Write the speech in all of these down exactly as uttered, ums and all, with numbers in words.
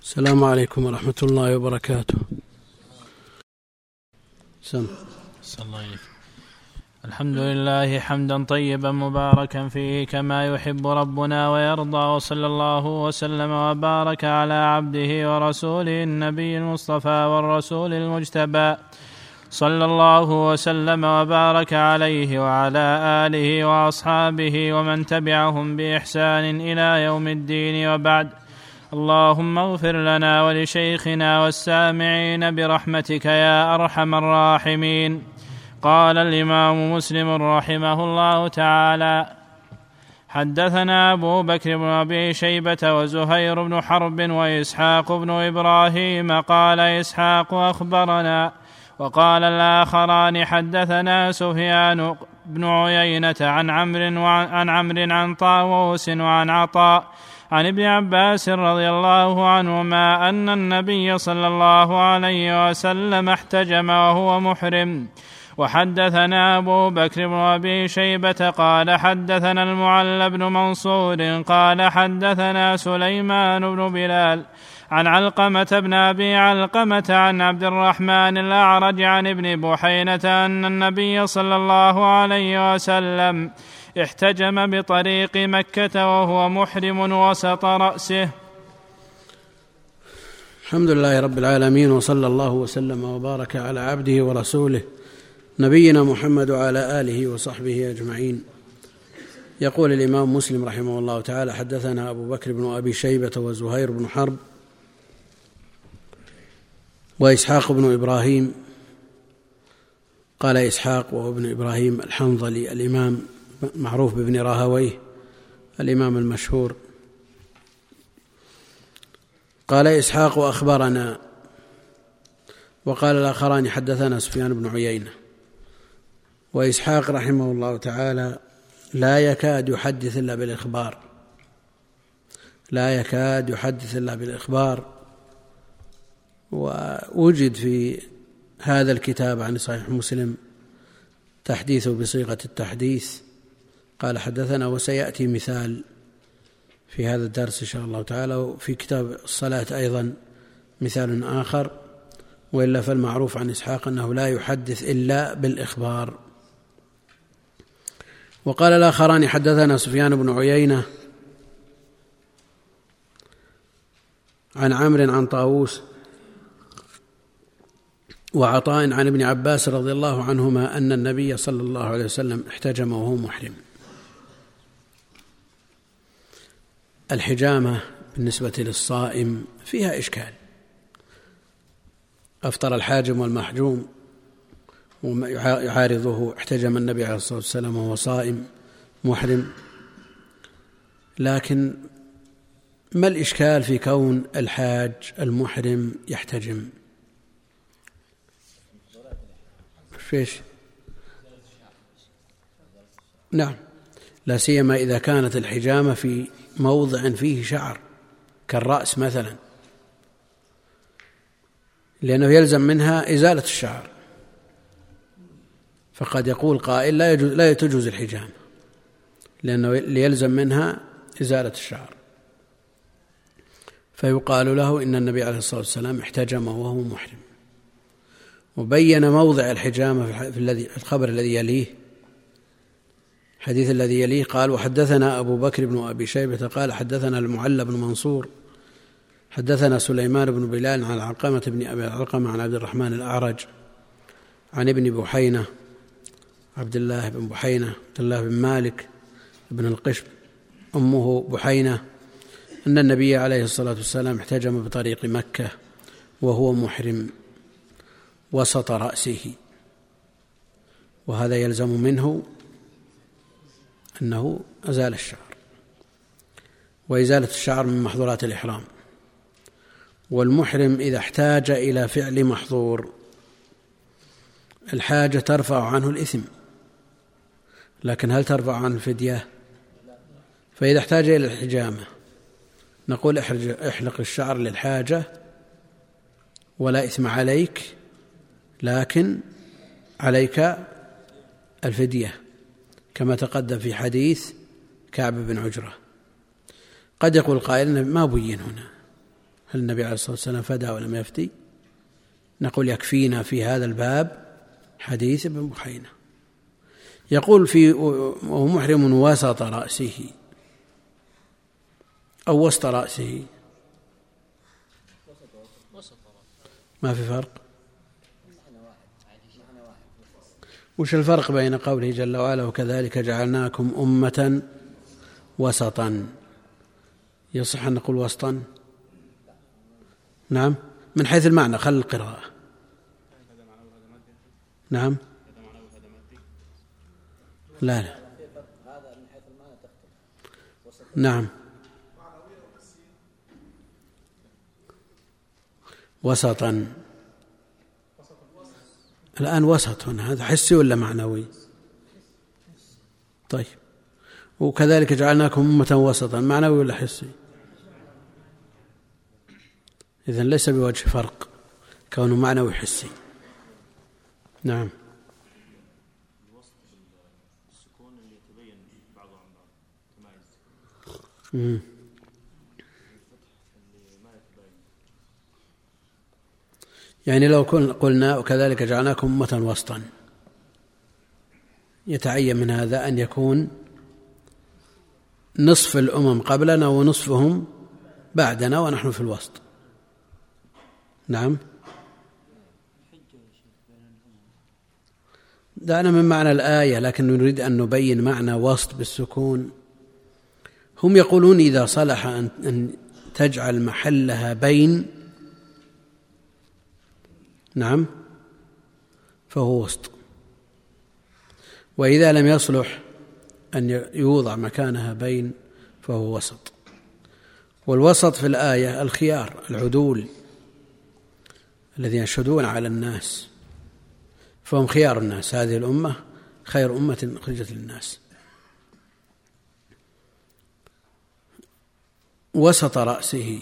السلام عليكم ورحمة الله وبركاته. سم. الحمد لله حمدا طيبا مباركا فيه كما يحب ربنا ويرضى، وصلى الله وسلم وبارك على عبده ورسوله النبي المصطفى والرسول المجتبى، صلى الله وسلم وبارك عليه وعلى آله وأصحابه ومن تبعهم بإحسان إلى يوم الدين، وبعد. اللهم اغفر لنا ولشيخنا والسامعين برحمتك يا أرحم الراحمين. قال الإمام مسلم رحمه الله تعالى: حدثنا أبو بكر بن أبي شيبة وزهير بن حرب وإسحاق بن إبراهيم. قال إسحاق: أخبرنا. وقال الآخران: حدثنا سفيان بن عيينة عن عمرو وعن عمرو عن طاووس وعن عطاء عن ابن عباس رضي الله عنهما أن النبي صلى الله عليه وسلم احتجم وهو محرم. وحدثنا أبو بكر بن أبي شيبة قال حدثنا المعلى بن منصور قال حدثنا سليمان بن بلال عن علقمة بن أبي علقمة عن عبد الرحمن الأعرج عن ابن بحينة أن النبي صلى الله عليه وسلم احتجم بطريق مكة وهو محرم وسط رأسه. الحمد لله رب العالمين، وصلى الله وسلم وبارك على عبده ورسوله نبينا محمد وعلى آله وصحبه أجمعين. يقول الإمام مسلم رحمه الله تعالى: حدثنا أبو بكر بن أبي شيبة وزهير بن حرب وإسحاق بن إبراهيم. قال إسحاق وهو ابن إبراهيم الحنظلي الإمام معروف بابن راهويه الإمام المشهور. قال إسحاق: أخبرنا. وقال الآخران: حدثنا سفيان بن عيينة. وإسحاق رحمه الله تعالى لا يكاد يحدث إلا بالإخبار، لا يكاد يحدث إلا بالإخبار. ووجد في هذا الكتاب عن صحيح مسلم تحديثه بصيغة التحديث. قال حدثنا، وسيأتي مثال في هذا الدرس إن شاء الله تعالى. وفي كتاب الصلاة أيضا مثال آخر، وإلا فالمعروف عن إسحاق أنه لا يحدث إلا بالإخبار. وقال الآخران: حدثنا سفيان بن عيينة عن عمرو عن طاووس وعطاء عن ابن عباس رضي الله عنهما أن النبي صلى الله عليه وسلم احتجم وهو محرم. الحجامة بالنسبة للصائم فيها إشكال. أفطر الحاجم والمحجوم ويعارضه احتجم النبي عليه الصلاة والسلام وهو صائم محرم. لكن ما الإشكال في كون الحاج المحرم يحتجم؟ فيش؟ نعم، لا سيما إذا كانت الحجامة في موضع فيه شعر كالرأس مثلا، لأنه يلزم منها إزالة الشعر. فقد يقول قائل: لا يجوز لا تجوز الحجامة لأنه يلزم منها إزالة الشعر، فيقال له إن النبي عليه الصلاة والسلام احتجم وهو محرم. وبين موضع الحجامة في الذي الخبر الذي يليه، الحديث الذي يليه. قال: وحدثنا أبو بكر بن أبي شيبة قال حدثنا المعلى بن منصور حدثنا سليمان بن بلال عن علقمة بن أبي علقمة عن عبد الرحمن الأعرج عن ابن بحينة عبد الله بن بحينة عبد الله بن مالك بن القشب أمه بحينة أن النبي عليه الصلاة والسلام احتجم بطريق مكة وهو محرم وسط رأسه. وهذا يلزم منه أنه أزال الشعر، وإزالة الشعر من محظورات الإحرام. والمحرم إذا احتاج إلى فعل محظور الحاجة ترفع عنه الإثم، لكن هل ترفع عنه الفدية؟ فإذا احتاج إلى الحجامة نقول: احلق الشعر للحاجة ولا إثم عليك، لكن عليك الفدية كما تقدم في حديث كعب بن عجرة. قد يقول قائل: ما بين هنا، هل النبي عليه الصلاة والسلام فدى ولم يفتي؟ نقول يكفينا في هذا الباب حديث ابن بحينة. يقول في وهو محرم وسط رأسه أو وسط رأسه، ما في فرق. وش الفرق بين قوله جل وعلا وكذلك جعلناكم أمة وسطا؟ يصح أن نقول وسطا؟ نعم، من حيث المعنى خل القراءة. نعم، لا لا نعم، وسطا. الآن وسط هنا هذا حسي ولا معنوي؟ طيب، وكذلك جعلناكم أمة وسطا معنوي ولا حسي؟ إذن ليس بوجه فرق كونه معنوي حسي. نعم. مم. يعني لو قلنا وكذلك جعلناكم أمة وسطا، يتعين من هذا أن يكون نصف الأمم قبلنا ونصفهم بعدنا ونحن في الوسط. نعم، دعنا من معنى الآية، لكن نريد أن نبين معنى وسط بالسكون. هم يقولون إذا صلح أن تجعل محلها بين، نعم، فهو وسط، وإذا لم يصلح أن يوضع مكانها بين فهو وسط. والوسط في الآية الخيار، العدول الذين يشهدون على الناس، فهم خيار الناس. هذه الأمة خير أمة أخرجت للناس. وسط رأسه،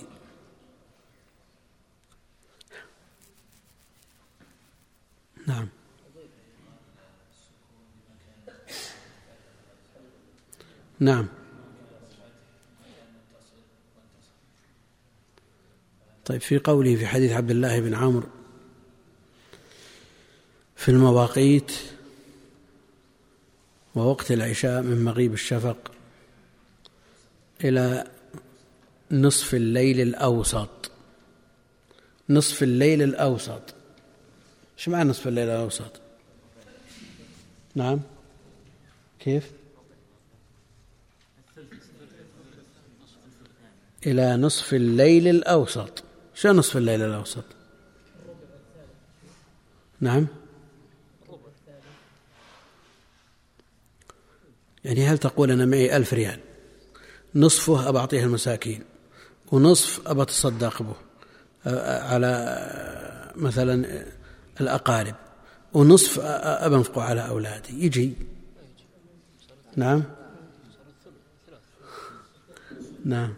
نعم، نعم. طيب، في قوله في حديث عبد الله بن عمرو في المواقيت ووقت العشاء من مغيب الشفق إلى نصف الليل الأوسط. نصف الليل الأوسط، ايش معنى نصف الليل الأوسط؟ نعم، كيف؟ إلى نصف الليل الأوسط. شو نصف الليل الأوسط؟ نعم، يعني هل تقول أنا معي ألف ريال، نصفه أبى أعطيه المساكين ونصف أبى أتصدق به على مثلا الأقارب ونصف أبى أنفقه على أولادي، يجي؟ نعم، نعم.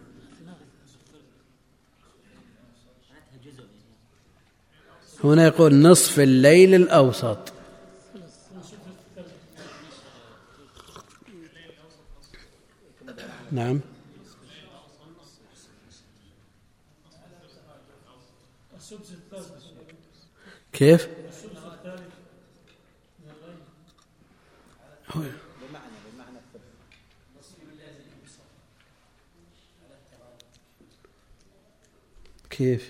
هنا يقول نصف الليل الأوسط. نعم، كيف؟ كيف؟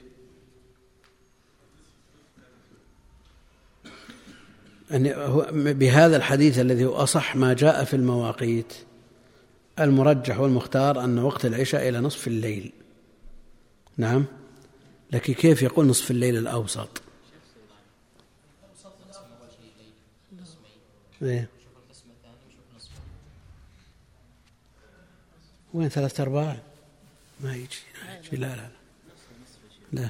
بهذا الحديث الذي هو أصح ما جاء في المواقيت، المرجح والمختار أن وقت العشاء إلى نصف الليل. نعم، لكن كيف يقول نصف الليل الأوسط؟ إيه؟ وين ثلاثة أرباع؟ ما يجي, ما يجي. لا لا لا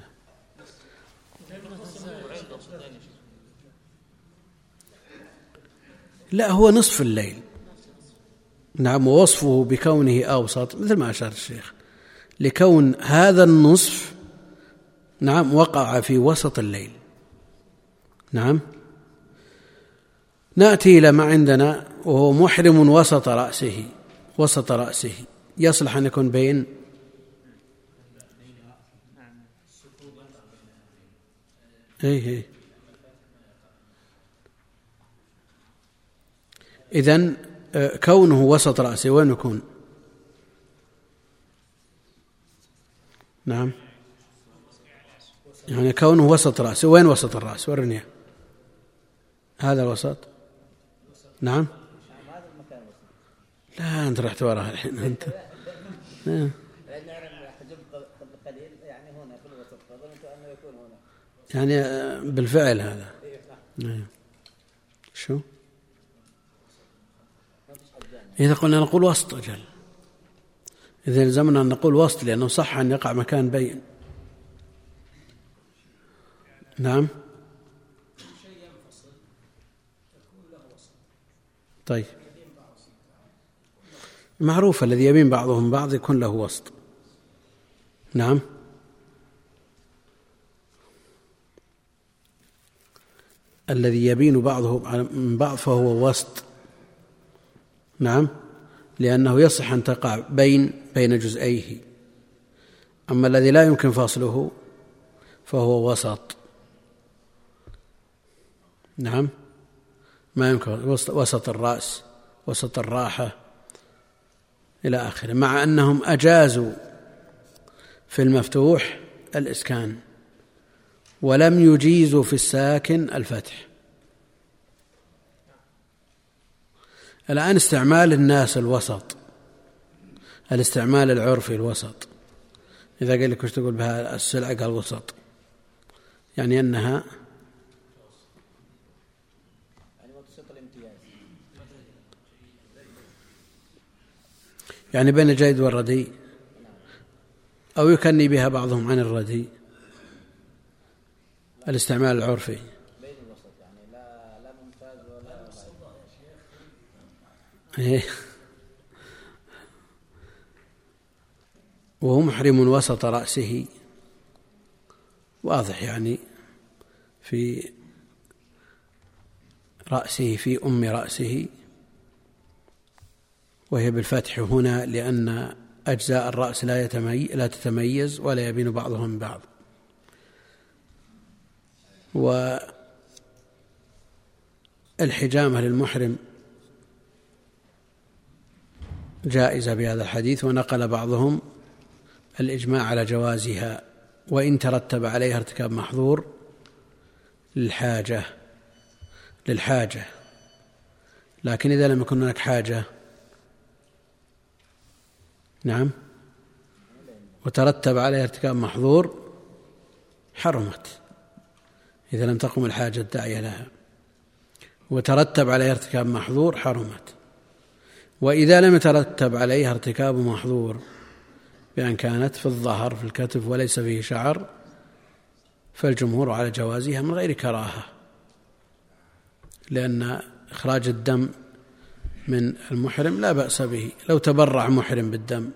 لا هو نصف الليل. نعم، ووصفه بكونه أوسط مثل ما أشار الشيخ، لكون هذا النصف نعم وقع في وسط الليل. نعم. نأتي إلى ما عندنا وهو محرم وسط رأسه. وسط رأسه يصلح أن يكون بين اي اي إذن كونه وسط رأسه وين يكون؟ نعم، يعني كونه وسط رأسه وين وسط الرأس؟ ورني هذا الوسط. نعم، لا أنت رحت وراها الحين أنت. نعم. يعني بالفعل هذا. نعم. شو إذا قلنا نقول وسط أجل، إذا لزمنا أن نقول وسط لأنه صح أن يقع مكان بين. نعم. طيب معروف الذي يبين بعضهم بعض يكون له وسط. نعم. الذي يبين بعضه من بعض فهو وسط. نعم، لأنه يصح أن تقع بين بين جزئيه. أما الذي لا يمكن فصله فهو وسط. نعم، ما يمكن وسط الرأس، وسط الراحة إلى آخره، مع أنهم أجازوا في المفتوح الإسكان ولم يجيزوا في الساكن الفتح. الآن استعمال الناس الوسط، الاستعمال العرفي الوسط، إذا قال لك وش تقول بها السلعة قال وسط، يعني أنها يعني بين الجيد والرديء، أو يكني بها بعضهم عن الرديء. الاستعمال العرفي وهو محرم وسط رأسه، واضح يعني في رأسه في أم رأسه، وهي بالفتح هنا لأن أجزاء الرأس لا يتمي... لا تتميز ولا يبين بعضهم من بعض. والحجامة للمحرم جائزة بهذا الحديث، ونقل بعضهم الإجماع على جوازها وإن ترتب عليها ارتكاب محظور للحاجة للحاجة لكن إذا لم يكن هناك حاجة نعم وترتب عليها ارتكاب محظور حرمت إذا لم تقم الحاجة الداعية لها، وترتب عليها ارتكاب محظور حرمت. وإذا لم يترتب عليها ارتكاب محظور بأن كانت في الظهر في الكتف وليس فيه شعر فالجمهور على جوازها من غير كراهة، لأن إخراج الدم من المحرم لا بأس به. لو تبرع محرم بالدم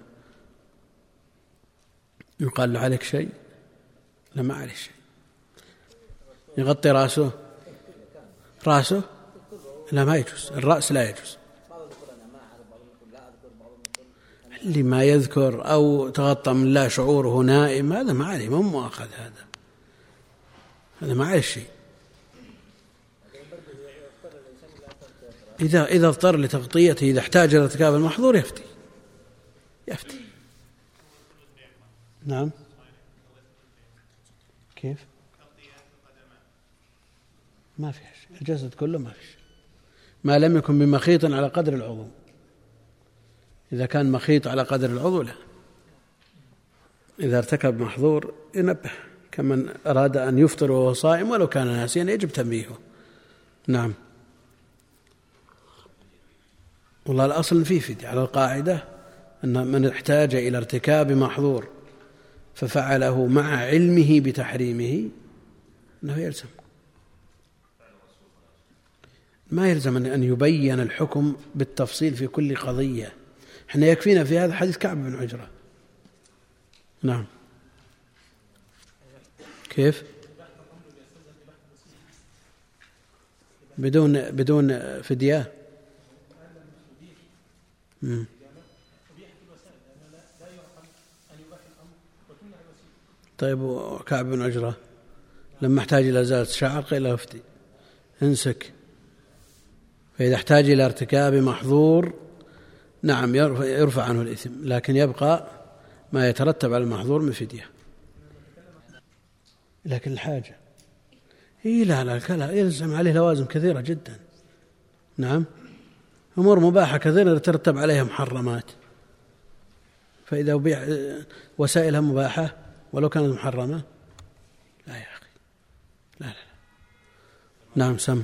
يقال له عليك شيء؟ لا، ما عليه شيء. يغطي رأسه رأسه لا ما يجوز، الرأس لا يجوز. اللي ما يذكر أو تغطى من لا شعوره نائم هذا ما عليه، ما مؤاخذ، هذا هذا ما عليه شيء. إذا إذا اضطر لتغطيته، إذا احتاج إلى ارتكاب المحظور يفتي يفتي نعم. كيف؟ ما في شيء، الجسد كله ما في شيء، ما لم يكن بمخيط على قدر العضو. إذا كان مخيط على قدر العضو لا. إذا ارتكب محظور ينبه، كمن أراد أن يفطر وهو صائم ولو كان ناسيا يجب تنبيهه. نعم. والله الأصل فيه فدية على القاعدة أن من احتاج إلى ارتكاب محظور ففعله مع علمه بتحريمه أنه يلزم، ما يلزم أن يبين الحكم بالتفصيل في كل قضية. احنا يكفينا في هذا حديث كعب بن عجرة. نعم. كيف؟ بدون بدون فدية. مم. طيب وكعب بن عجرة لما احتاج إلى إزالة شعر قيل له افتي انسك. فإذا احتاج إلى ارتكاب محظور نعم يرفع عنه الإثم، لكن يبقى ما يترتب على المحظور من فدية. لكن الحاجة إيه لا لا لا يلزم عليه لوازم كثيرة جدا. نعم أمور مباحة كثيرة يترتب عليها محرمات، فإذا بيع وسائلها مباحة ولو كانت محرمة لا يا أخي لا لا, لا. نعم سم.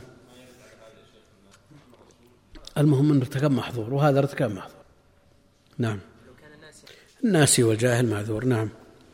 المهم أن ارتكب محظور وهذا ارتكب محظور. نعم الناسي والجاهل معذور. نعم.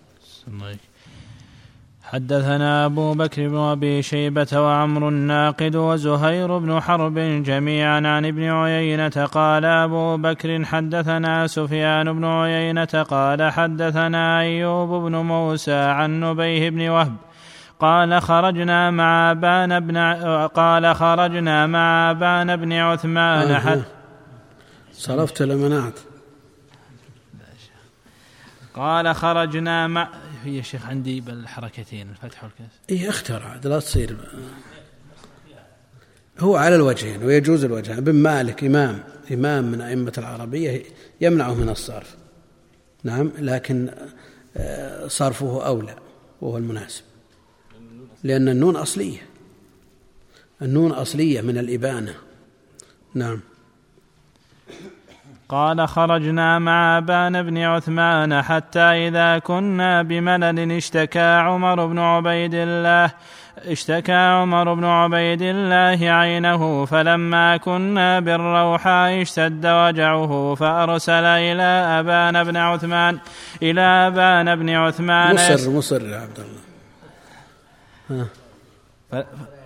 حدثنا أبو بكر بن أبي شيبة وعمر الناقد وزهير بن حرب جميعا عن ابن عيينة قال أبو بكر حدثنا سفيان بن عيينة قال حدثنا أيوب بن موسى عن نبيه بن وهب قال خرجنا مع أبان بن قال خرجنا مع أبان بن عثمان حد صرفت لمنعت قال خرجنا مع هي شيخ عندي بالحركتين الفتح والكسر. إيه اخترع لا تصير هو على الوجهين ويجوز الوجهين. ابن مالك إمام إمام من أئمة العربية يمنعه من الصرف. نعم لكن صرفه أولى وهو المناسب لأن النون أصلية النون أصلية من الإبانة. نعم. قال خرجنا مع أبان بن عثمان حتى إذا كنا بملل اشتكى عمر بن عبيد الله اشتكى عمر بن عبيد الله عينه فلما كنا بالروحاء اشتد وجعه فأرسل إلى أبان بن عثمان إلى أبان بن عثمان مصر مصر يا عبد الله. ها. ف...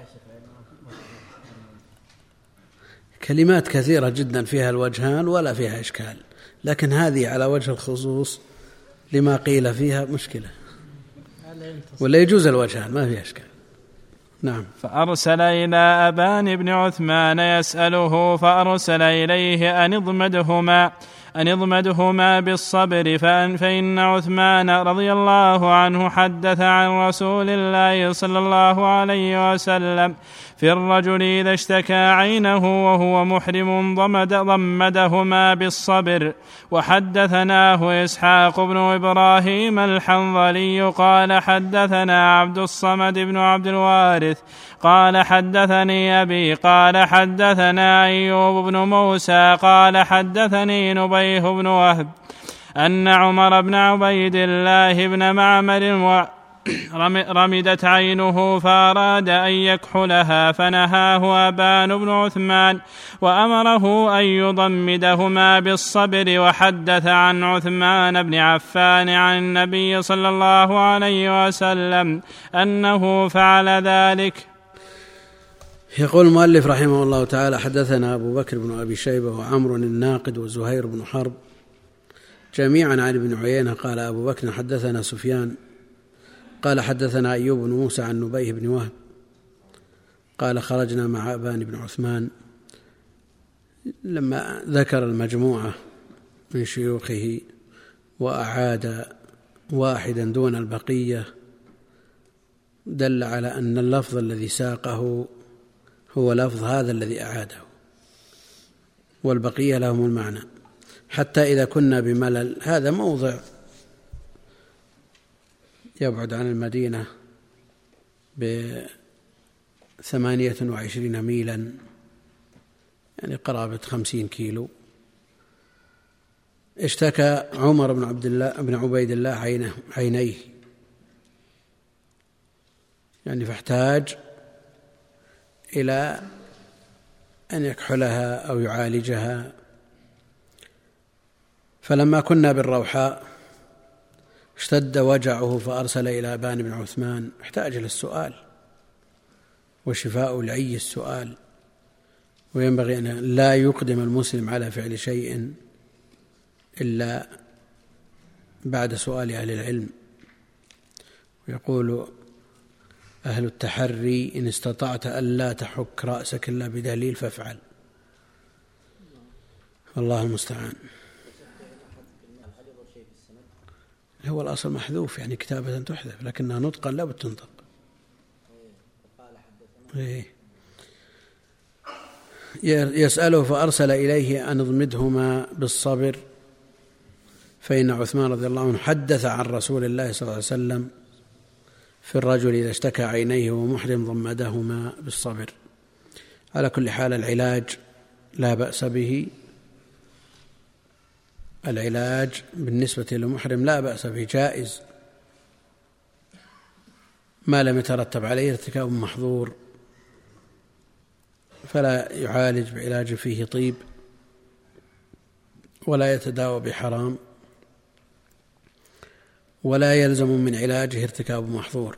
كلمات كثيرة جدا فيها الوجهان ولا فيها إشكال، لكن هذه على وجه الخصوص لما قيل فيها مشكلة ولا يجوز الوجهان ما فيها إشكال. نعم. فأرسل إلى أبان بن عثمان يسأله فأرسل إليه أن اضمدهما أن اضمدهما بالصبر فإن عثمان رضي الله عنه حدث عن رسول الله صلى الله عليه وسلم في الرجل إذا اشتكى عينه وهو محرم ضمد ضمدهما بالصبر. وحدثناه إسحاق بن إبراهيم الحنظلي قال حدثنا عبد الصمد بن عبد الوارث قال حدثني أبي قال حدثنا أيوب بن موسى قال حدثني نبيه بن وهب أن عمر بن عبيد الله بن معمر رمدت عينه فأراد أن يكحلها فنهاه أبان بن عثمان وأمره أن يضمدهما بالصبر. وحدث عن عثمان بن عفان عن النبي صلى الله عليه وسلم أنه فعل ذلك. يقول المؤلف رحمه الله تعالى حدثنا أبو بكر بن أبي شيبة وعمر الناقد وزهير بن حرب جميعا عن ابن عيينة قال أبو بكر حدثنا سفيان قال حدثنا أيوب بن موسى عن نبيه بن وهب قال خرجنا مع أبان بن عثمان. لما ذكر المجموعة من شيوخه وأعاد واحدا دون البقية دل على أن اللفظ الذي ساقه هو لفظ هذا الذي أعاده والبقية لهم المعنى. حتى إذا كنا بملل هذا موضع يبعد عن المدينة بثمانية وعشرين ميلا يعني قرابة خمسين كيلو. اشتكى عمر بن عبد الله بن عبيد الله عينه عينيه يعني فاحتاج إلى أن يكحلها أو يعالجها. فلما كنا بالروحاء اشتد وجعه فأرسل إلى أبان بن عثمان. احتاج إلى السؤال وشفاء العي السؤال، وينبغي أن لا يقدم المسلم على فعل شيء إلا بعد سؤال أهل العلم. ويقول أهل التحري إن استطعت ألا تحك رأسك إلا بدليل فافعل. الله المستعان. هو الأصل محذوف يعني كتابة تحذف، لكنها نطقا لا بتنطق. إيه. يسأله فأرسل إليه أن اضمدهما بالصبر، فإن عثمان رضي الله عنه حدث عن رسول الله صلى الله عليه وسلم في الرجل إذا اشتكى عينيه ومحرم ضمدهما بالصبر. على كل حال العلاج لا بأس به، العلاج بالنسبة للمحرم لا بأس به، جائز ما لم يترتب عليه ارتكاب محظور، فلا يعالج بعلاج فيه طيب ولا يتداوى بحرام، ولا يلزم من علاجه ارتكاب محظور،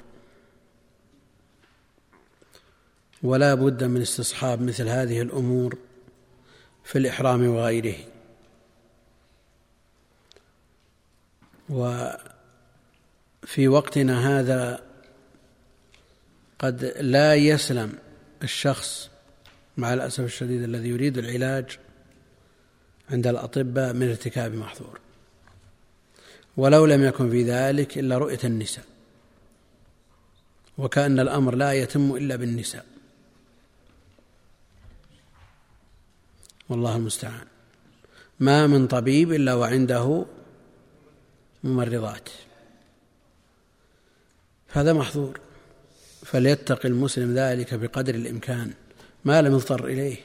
ولا بد من استصحاب مثل هذه الأمور في الإحرام وغيره. وفي وقتنا هذا قد لا يسلم الشخص مع الأسف الشديد الذي يريد العلاج عند الأطباء من ارتكاب محظور، ولو لم يكن في ذلك إلا رؤية النساء، وكأن الأمر لا يتم إلا بالنساء، والله المستعان. ما من طبيب إلا وعنده ممرضات، هذا محظور، فليتقي المسلم ذلك بقدر الإمكان ما لم يضطر إليه.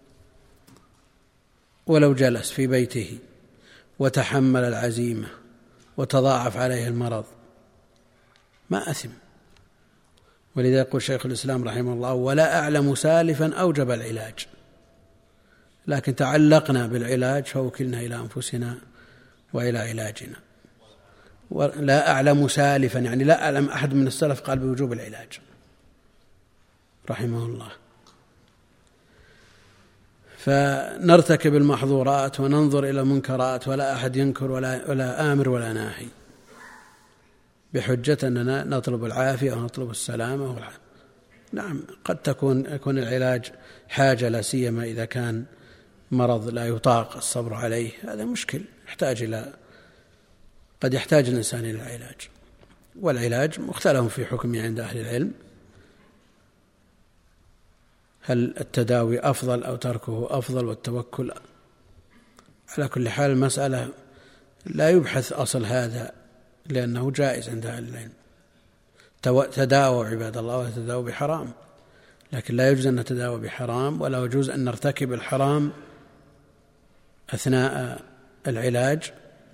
ولو جلس في بيته وتحمل العزيمة وتضاعف عليه المرض ما أثم. ولذا يقول شيخ الإسلام رحمه الله: ولا أعلم سالفا أوجب العلاج، لكن تعلقنا بالعلاج فوكلنا إلى أنفسنا وإلى علاجنا. ولا أعلم سالفا يعني لا أعلم أحد من السلف قال بوجوب العلاج رحمه الله. فنرتكب المحظورات وننظر إلى المنكرات، ولا أحد ينكر ولا, ولا آمر ولا ناهي، بحجة أننا نطلب العافية ونطلب السلامة والعافية. نعم، قد تكون يكون العلاج حاجة، لا سيما إذا كان مرض لا يطاق الصبر عليه، هذا مشكل يحتاج إلى قد يحتاج الإنسان إلى العلاج. والعلاج مختلف في حكمه عند أهل العلم، هل التداوي أفضل أو تركه أفضل والتوكل؟ على كل حال المسألة لا يبحث أصل هذا، لأنه جائز عند أهل العلم. تداووا عباد الله ولا تداووا بحرام، لكن لا يجوز أن نتداوى بحرام، ولا يجوز أن نرتكب الحرام أثناء العلاج،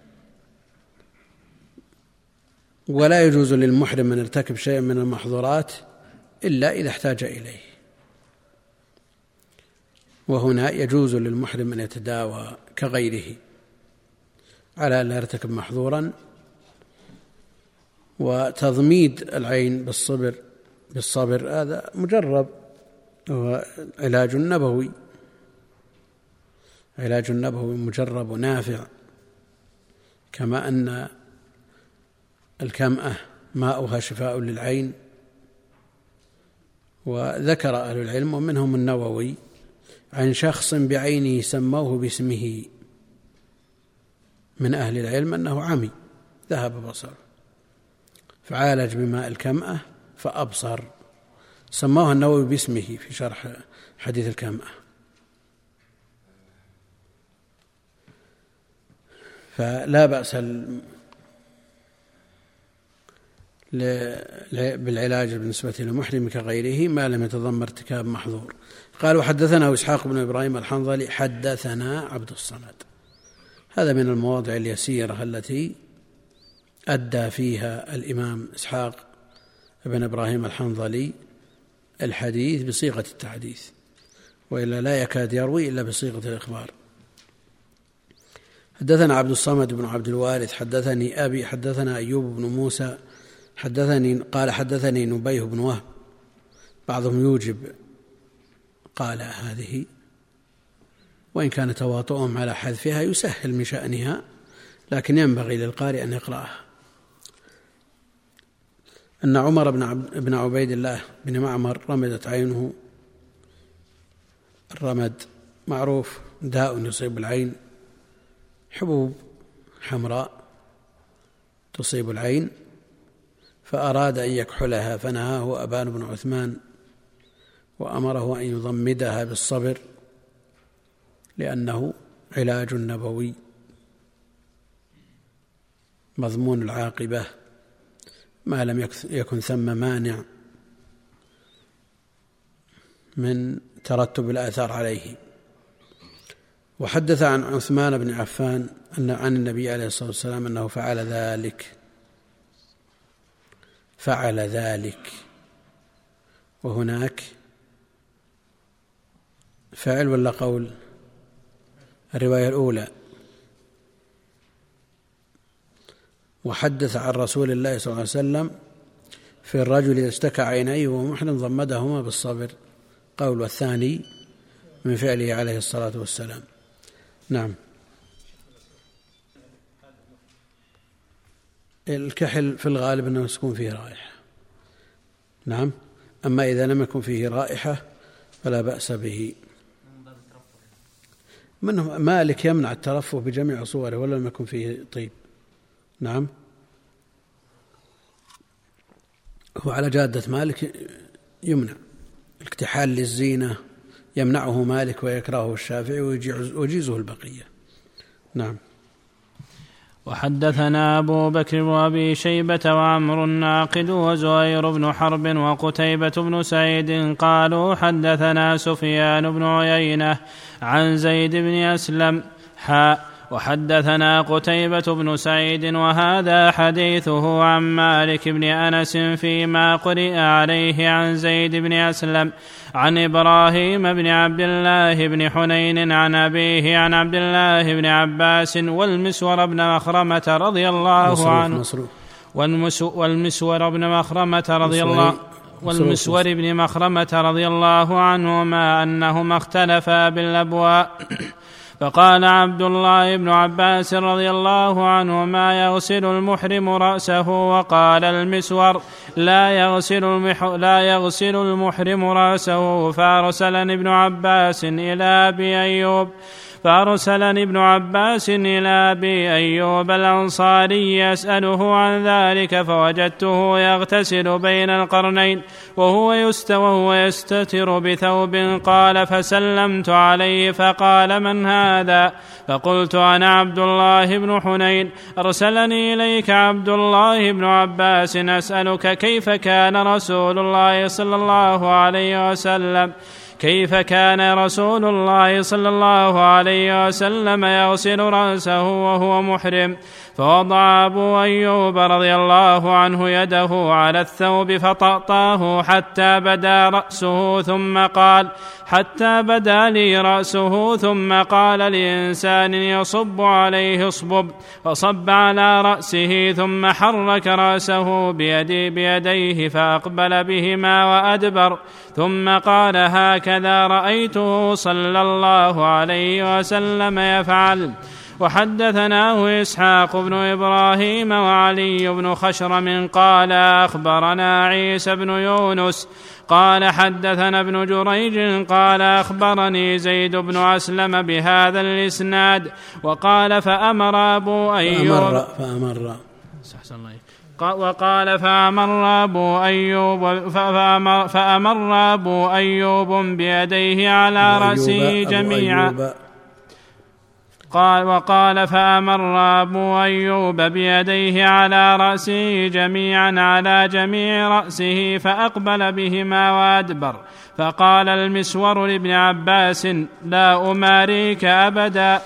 ولا يجوز للمحرم أن يرتكب شيء من المحظورات إلا إذا احتاج إليه. وهنا يجوز للمحرم أن يتداوى كغيره على أن لا يرتكب محظورا. وتضميد العين بالصبر بالصبر هذا مجرب، هو علاج نبوي، علاج نبوي مجرب ونافع، كما أن الكمأة ماؤها شفاء للعين. وذكر أهل العلم ومنهم النووي عن شخص بعينه سموه باسمه من أهل العلم أنه عمي ذهب بصره، فعالج بماء الكمأة فأبصر، سموه النووي باسمه في شرح حديث الكمأة. فلا بأس بالعلاج بالنسبة للمحرم كغيره ما لم يتضمن ارتكاب محظور. قال: وحدثنا إسحاق بن إبراهيم الحنظلي حدثنا عبد الصمد. هذا من المواضع اليسيرة التي أدى فيها الإمام إسحاق بن إبراهيم الحنظلي الحديث بصيغة التحديث، وإلا لا يكاد يروي إلا بصيغة الإخبار. حدثنا عبد الصمد بن عبد الوارث حدثني أبي حدثنا أيوب بن موسى حدثني قال حدثني نبيه بن وهب. بعضهم يوجب قال هذه، وإن كان تواطؤهم على حذفها يسهل من شأنها، لكن ينبغي للقارئ أن يقرأها. أن عمر بن عبيد الله بن معمر رمدت عينه. الرمد معروف داء يصيب العين، حبوب حمراء تصيب العين، فأراد أن يكحلها فنهاه أبان بن عثمان وأمره أن يضمدها بالصبر لأنه علاج نبوي مضمون العاقبة ما لم يكن ثم مانع من ترتب الآثار عليه. وحدث عن عثمان بن عفان أن عن النبي عليه الصلاة والسلام أنه فعل ذلك فعل ذلك وهناك فعل ولا قول؟ الرواية الأولى. وحدث عن رسول الله صلى الله عليه وسلم في الرجل إذا اشتكى عينيه وهو محرم ضمدهما بالصبر، قول والثاني من فعله عليه الصلاة والسلام. نعم. الكحل في الغالب أنه يكون فيه رائحة. نعم. أما إذا لم يكن فيه رائحة فلا بأس به. منه مالك يمنع الترفه بجميع صوره ولا لم يكن فيه طيب. نعم. هو على جادة مالك يمنع الاكتحال للزينة، يمنعه مالك ويكرهه الشافعي ويجيزه البقية. نعم. وحدثنا أبو بكر وأبي شيبة وعمر الناقد وزهير بن حرب وقتيبة بن سعيد قالوا حدثنا سفيان بن عيينة عن زيد بن أسلم حاء وحدثنا قتيبة بن سعيد وهذا حديثه عن مالك بن أنس فيما قرئ عليه عن زيد بن أسلم عن إبراهيم بن عبد الله بن حنين عن أبيه عن عبد الله بن عباس والمسور بن مخرمة رضي الله عنه والمسور بن مخرمة رضي الله والمسور بن مخرمة رضي الله عنهما أنهما اختلفا بالأبواء، فقال عبد الله بن عباس رضي الله عنهما يغسل المحرم رأسه، وقال المسور لا يغسل, المح... لا يغسل المحرم رأسه. فأرسلني ابن عباس إلى أبي أيوب فأرسلني ابن عباس إلى أبي أيوب الأنصاري يسأله عن ذلك، فوجدته يغتسل بين القرنين وهو وهو يستتر بثوب. قال فسلمت عليه فقال من هذا؟ فقلت أنا عبد الله بن حنين، أرسلني إليك عبد الله بن عباس أسألك كيف كان رسول الله صلى الله عليه وسلم كيف كان رسول الله صلى الله عليه وسلم يغسل رأسه وهو محرم؟ فوضع أبو أيوب رضي الله عنه يده على الثوب فطأطاه حتى بدا رأسه ثم قال حتى بدا لي رأسه ثم قال لإنسان يصب عليه اصبب، فصب على رأسه ثم حرك رأسه بيدي بيديه فأقبل بهما وأدبر، ثم قال هكذا رأيته صلى الله عليه وسلم يفعل. وحدثناه إسحاق بن إبراهيم وعلي بن خشرم قال أخبرنا عيسى بن يونس قال حدثنا ابن جريج قال أخبرني زيد بن أسلم بهذا الإسناد. وقال فأمر أبو أيوب فأمر وقال فأمر أبو أيوب فأمر, فأمر أبو أيوب بيديه على رأسه جميعا. قال وقال فأمر أبو أيوب بيديه على رأسه جميعا على جميع رأسه فأقبل بهما وأدبر. فقال المسور لابن عباس لا أماريك أبدا.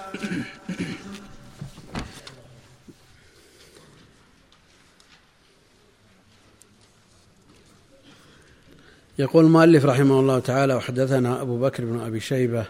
يقول المؤلف رحمه الله تعالى وحدثنا أبو بكر بن أبي شيبة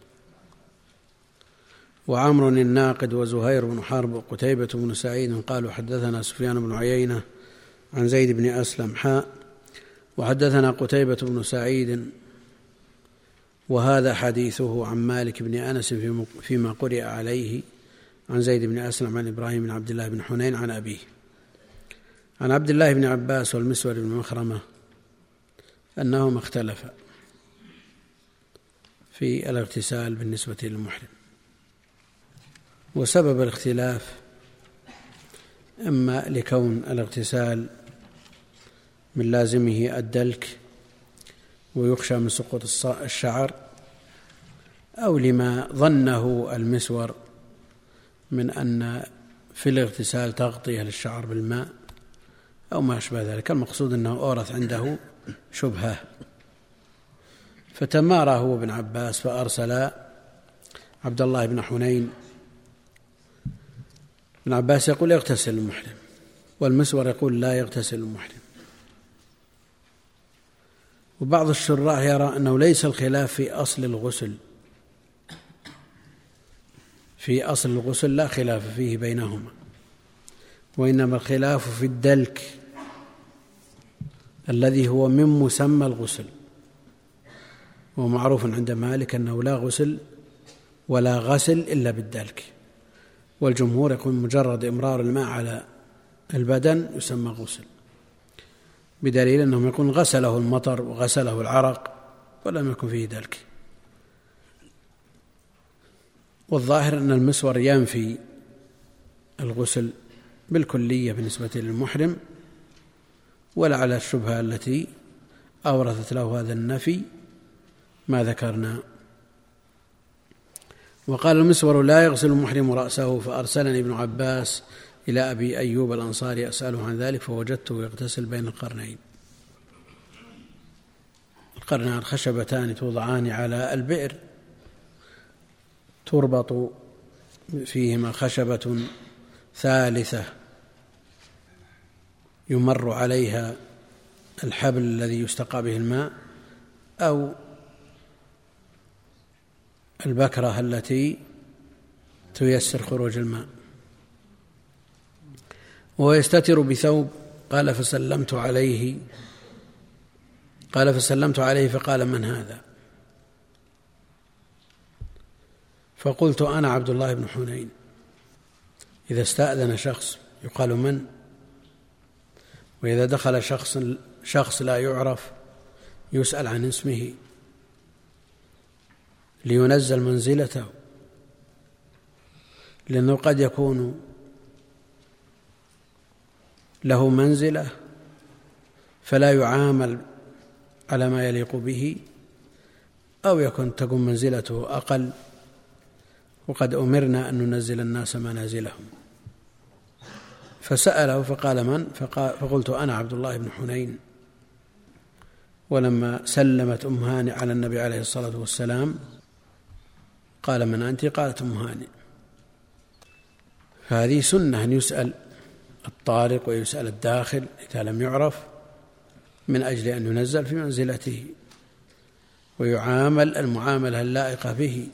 وعمر الناقد وزهير بن حرب وقتيبة بن سعيد قالوا حدثنا سفيان بن عيينة عن زيد بن أسلم حاء وحدثنا قتيبة بن سعيد وهذا حديثه عن مالك بن أنس فيما قرئ عليه عن زيد بن أسلم عن إبراهيم بن عبد الله بن حنين عن أبيه عن عبد الله بن عباس والمسور بن مخرمة أنهما اختلفا في الاغتسال بالنسبة للمحرم. وسبب الاختلاف إما لكون الاغتسال من لازمه الدلك ويخشى من سقوط الشعر، أو لما ظنه المسور من أن في الاغتسال تغطية للشعر بالماء أو ما أشبه ذلك. المقصود أنه أورث عنده شبهة، فتمارى هو ابن عباس فأرسل عبد الله بن حنين. ابن عباس يقول يغتسل المحرم، والمسور يقول لا يغتسل المحرم. وبعض الشراح يرى أنه ليس الخلاف في أصل الغسل، في أصل الغسل لا خلاف فيه بينهما، وإنما الخلاف في الدلك الذي هو من مسمى الغسل. ومعروف عند مالك أنه لا غسل ولا غسل إلا بالدلك، والجمهور يقول مجرد إمرار الماء على البدن يسمى غسل، بدليل أنهم يقولون غسله المطر وغسله العرق ولم يكن فيه دلك. والظاهر أن المسور ينفي الغسل بالكلية بالنسبة للمحرم، ولعل الشبهة التي أورثت له هذا النفي ما ذكرنا. وقال المسور لا يغسل المحرم رأسه، فأرسلني ابن عباس إلى أبي أيوب الأنصاري أسأله عن ذلك فوجدته يغتسل بين القرنين. القرنان خشبتان توضعان على البئر تربط فيهما خشبة ثالثة يمر عليها الحبل الذي يستقى به الماء، أو البكرة التي تيسر خروج الماء، وهو يستتر بثوب. قال فسلمت عليه قال فسلمت عليه فقال من هذا؟ فقلت أنا عبد الله بن حنين. إذا استأذن شخص يقال من، وإذا دخل شخص شخص لا يعرف يسأل عن اسمه لينزل منزلته، لأنه قد يكون له منزلة فلا يعامل على ما يليق به، أو يكون تكون منزلته أقل وقد أمرنا أن ننزل الناس منازلهم. فسأله فقال من؟ فقال فقلت أنا عبد الله بن حنين. ولما سلمت أم هانئ على النبي عليه الصلاة والسلام قال من أنت؟ قالت أم هانئ. فهذه سنة أن يسأل الطارق ويسأل الداخل إذا لم يعرف، من أجل أن ينزل في منزلته ويعامل المعاملة اللائقة به.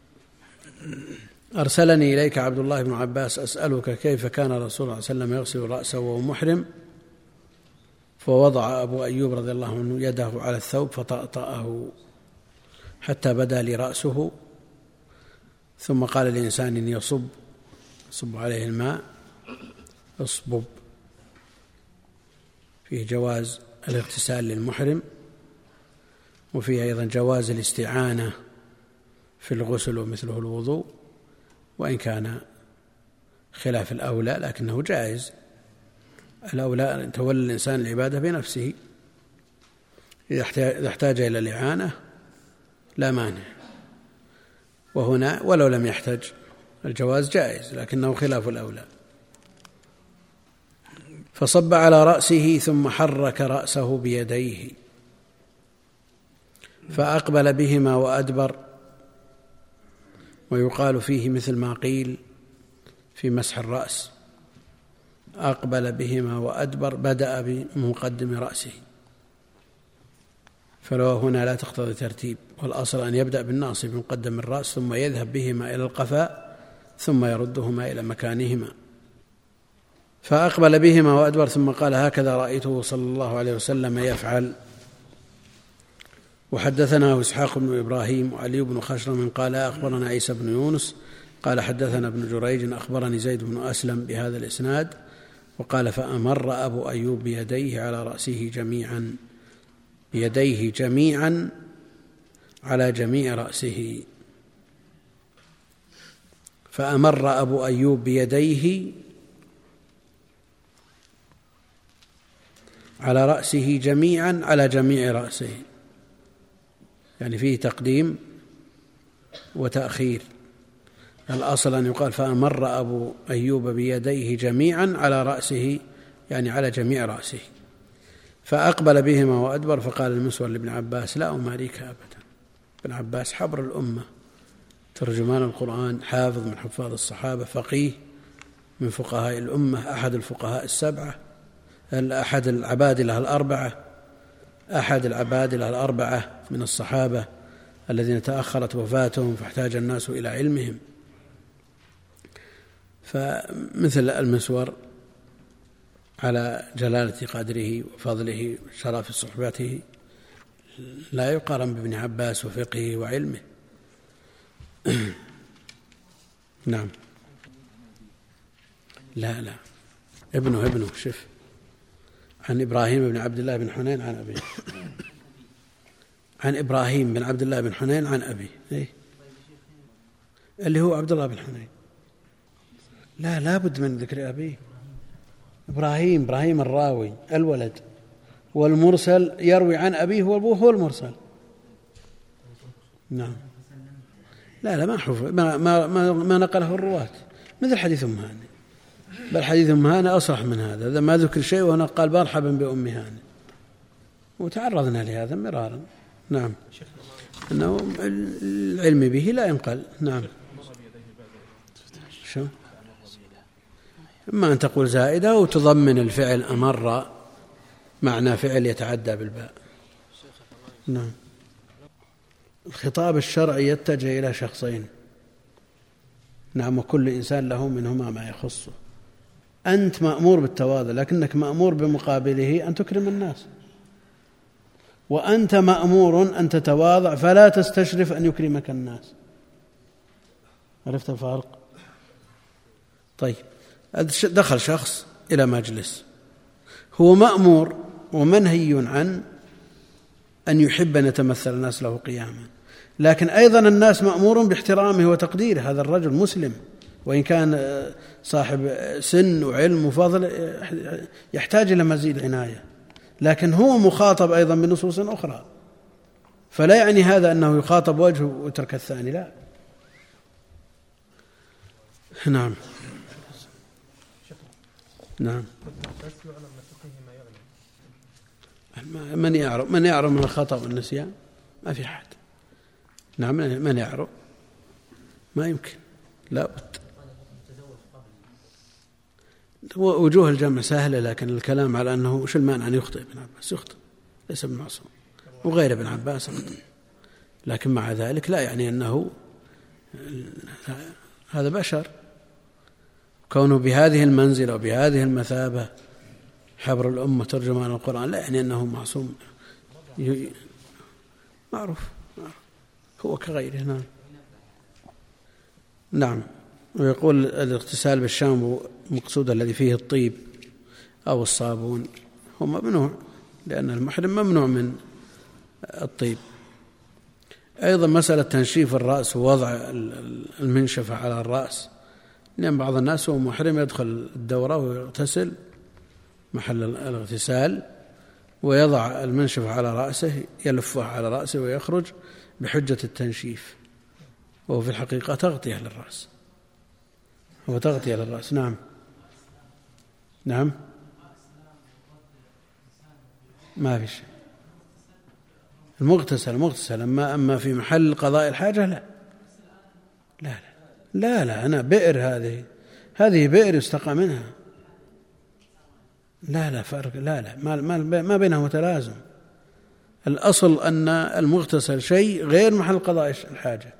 أرسلني إليك عبد الله بن عباس أسألك كيف كان رسول الله صلى الله عليه وسلم يغسل رأسه وهو محرم، فوضع أبو أيوب رضي الله عنه يده على الثوب فطأطأه حتى بدا لي رأسه، ثم قال لإنسان يصب يصب عليه الماء اصبب. فيه جواز الاغتسال للمحرم، وفيه أيضا جواز الاستعانة في الغسل ومثله الوضوء، وإن كان خلاف الأولى لكنه جائز. الأولى أن تولى الإنسان العبادة بنفسه، إذا احتاج إلى الإعانة لا مانع، وهنا ولو لم يحتج الجواز جائز لكنه خلاف الأولى. فصب على رأسه ثم حرك رأسه بيديه فأقبل بهما وأدبر، ويقال فيه مثل ما قيل في مسح الرأس، أقبل بهما وأدبر بدأ بمقدم رأسه، فلو هنا لا تقتضي ترتيب، والأصل أن يبدأ بالناصب بمقدم الرأس ثم يذهب بهما إلى القفاء ثم يردهما إلى مكانهما. فأقبل بهما وأدبر ثم قال هكذا رأيته صلى الله عليه وسلم يفعل. وحدثنا إسحاق بن إبراهيم وعلي بن خشرم قال أخبرنا عيسى بن يونس قال حدثنا ابن جريج أخبرني زيد بن أسلم بهذا الإسناد، وقال فأمر أبو أيوب بيديه على رأسه جميعا بيديه جميعا على جميع رأسه. فأمر أبو أيوب بيديه على رأسه جميعا على جميع رأسه، يعني فيه تقديم وتأخير. الأصل أن يقال فأمر أبو أيوب بيديه جميعا على رأسه، يعني على جميع رأسه، فأقبل بهما وأدبر، فقال المسور لابن عباس لا أماريك أبدا. ابن عباس حبر الأمة، ترجمان القرآن، حافظ من حفاظ الصحابة، فقيه من فقهاء الأمة، أحد الفقهاء السبعة، أحد العبادلة الأربعة أحد العبادلة الأربعة من الصحابة الذين تأخرت وفاتهم فاحتاج الناس إلى علمهم. فمثل المسور على جلالة قدره وفضله وشرف صحبته لا يقارن بابن عباس وفقهه وعلمه. نعم. لا لا ابنه ابنه شف عن إبراهيم بن عبد الله بن حنين عن أبيه، عن إبراهيم بن عبد الله بن حنين عن أبيه، إيه؟ اللي هو عبد الله بن حنين. لا لا بد من ذكر أبيه. إبراهيم إبراهيم الراوي الولد، والمرسل يروي عن أبيه هو المرسل. نعم. لا لا ما حفظ ما, ما, ما, ما نقله الرواة مثل حديث أم هاني، بل حديث أم هاني أصح من هذا، إذا ما ذكر شيء وهنا قال مرحبا بأم هاني، وتعرضنا لهذا مرارا. نعم. أنه العلم به لا ينقل. نعم. شو إما أن تقول زائدة وتضمن الفعل أمر معنى فعل يتعدى بالباء. نعم. الخطاب الشرعي يتجه إلى شخصين، نعم، وكل إنسان له منهما ما يخصه. أنت مأمور بالتواضع، لكنك مأمور بمقابله أن تكرم الناس، وأنت مأمور أن تتواضع فلا تستشرف أن يكرمك الناس. عرفت الفارق؟ طيب، دخل شخص إلى مجلس، هو مأمور ومنهي عن أن يحب أن يتمثل الناس له قياما، لكن أيضا الناس مأمور باحترامه وتقديره. هذا الرجل مسلم، وإن كان صاحب سن وعلم وفضل يحتاج إلى مزيد عناية، لكن هو مخاطب أيضا بنصوص أخرى، فلا يعني هذا أنه يخاطب وجهه وترك الثاني، لا. نعم. نعم. من يعرف من يعرف من الخطأ والنسيان؟ ما في أحد. نعم. من يعرف؟ ما يمكن، لا بد. وجوه الجمع سهلة، لكن الكلام على أنه وش المانع أن يخطئ ابن عباس؟ يخطئ، ليس بمعصوم، وغير ابن عباس أخطئ، لكن مع ذلك لا يعني أنه هذا بشر. كونه بهذه المنزلة وبهذه المثابة حبر الأمة ترجمان القرآن لا يعني أنه معصوم، معروف هو كغيره. نعم. نعم. ويقول الاغتسال بالشامبو مقصود الذي فيه الطيب أو الصابون هو ممنوع، لأن المحرم ممنوع من الطيب. أيضا مسألة تنشيف الرأس ووضع المنشفة على الرأس، لأن بعض الناس هو محرم يدخل الدورة ويغتسل محل الاغتسال ويضع المنشفة على رأسه، يلفها على رأسه ويخرج بحجة التنشيف، وهو في الحقيقة تغطية للرأس، هو تغطية للرأس. نعم. نعم. ما في شيء. المغتسل مغتسل، أما أما في محل قضاء الحاجة لا لا لا لا, لا. أنا بئر، هذه هذه بئر يستقى منها، لا لا فرق، لا لا ما, ما, ما بينهم تلازم. الأصل أن المغتسل شيء غير محل قضاء الحاجة،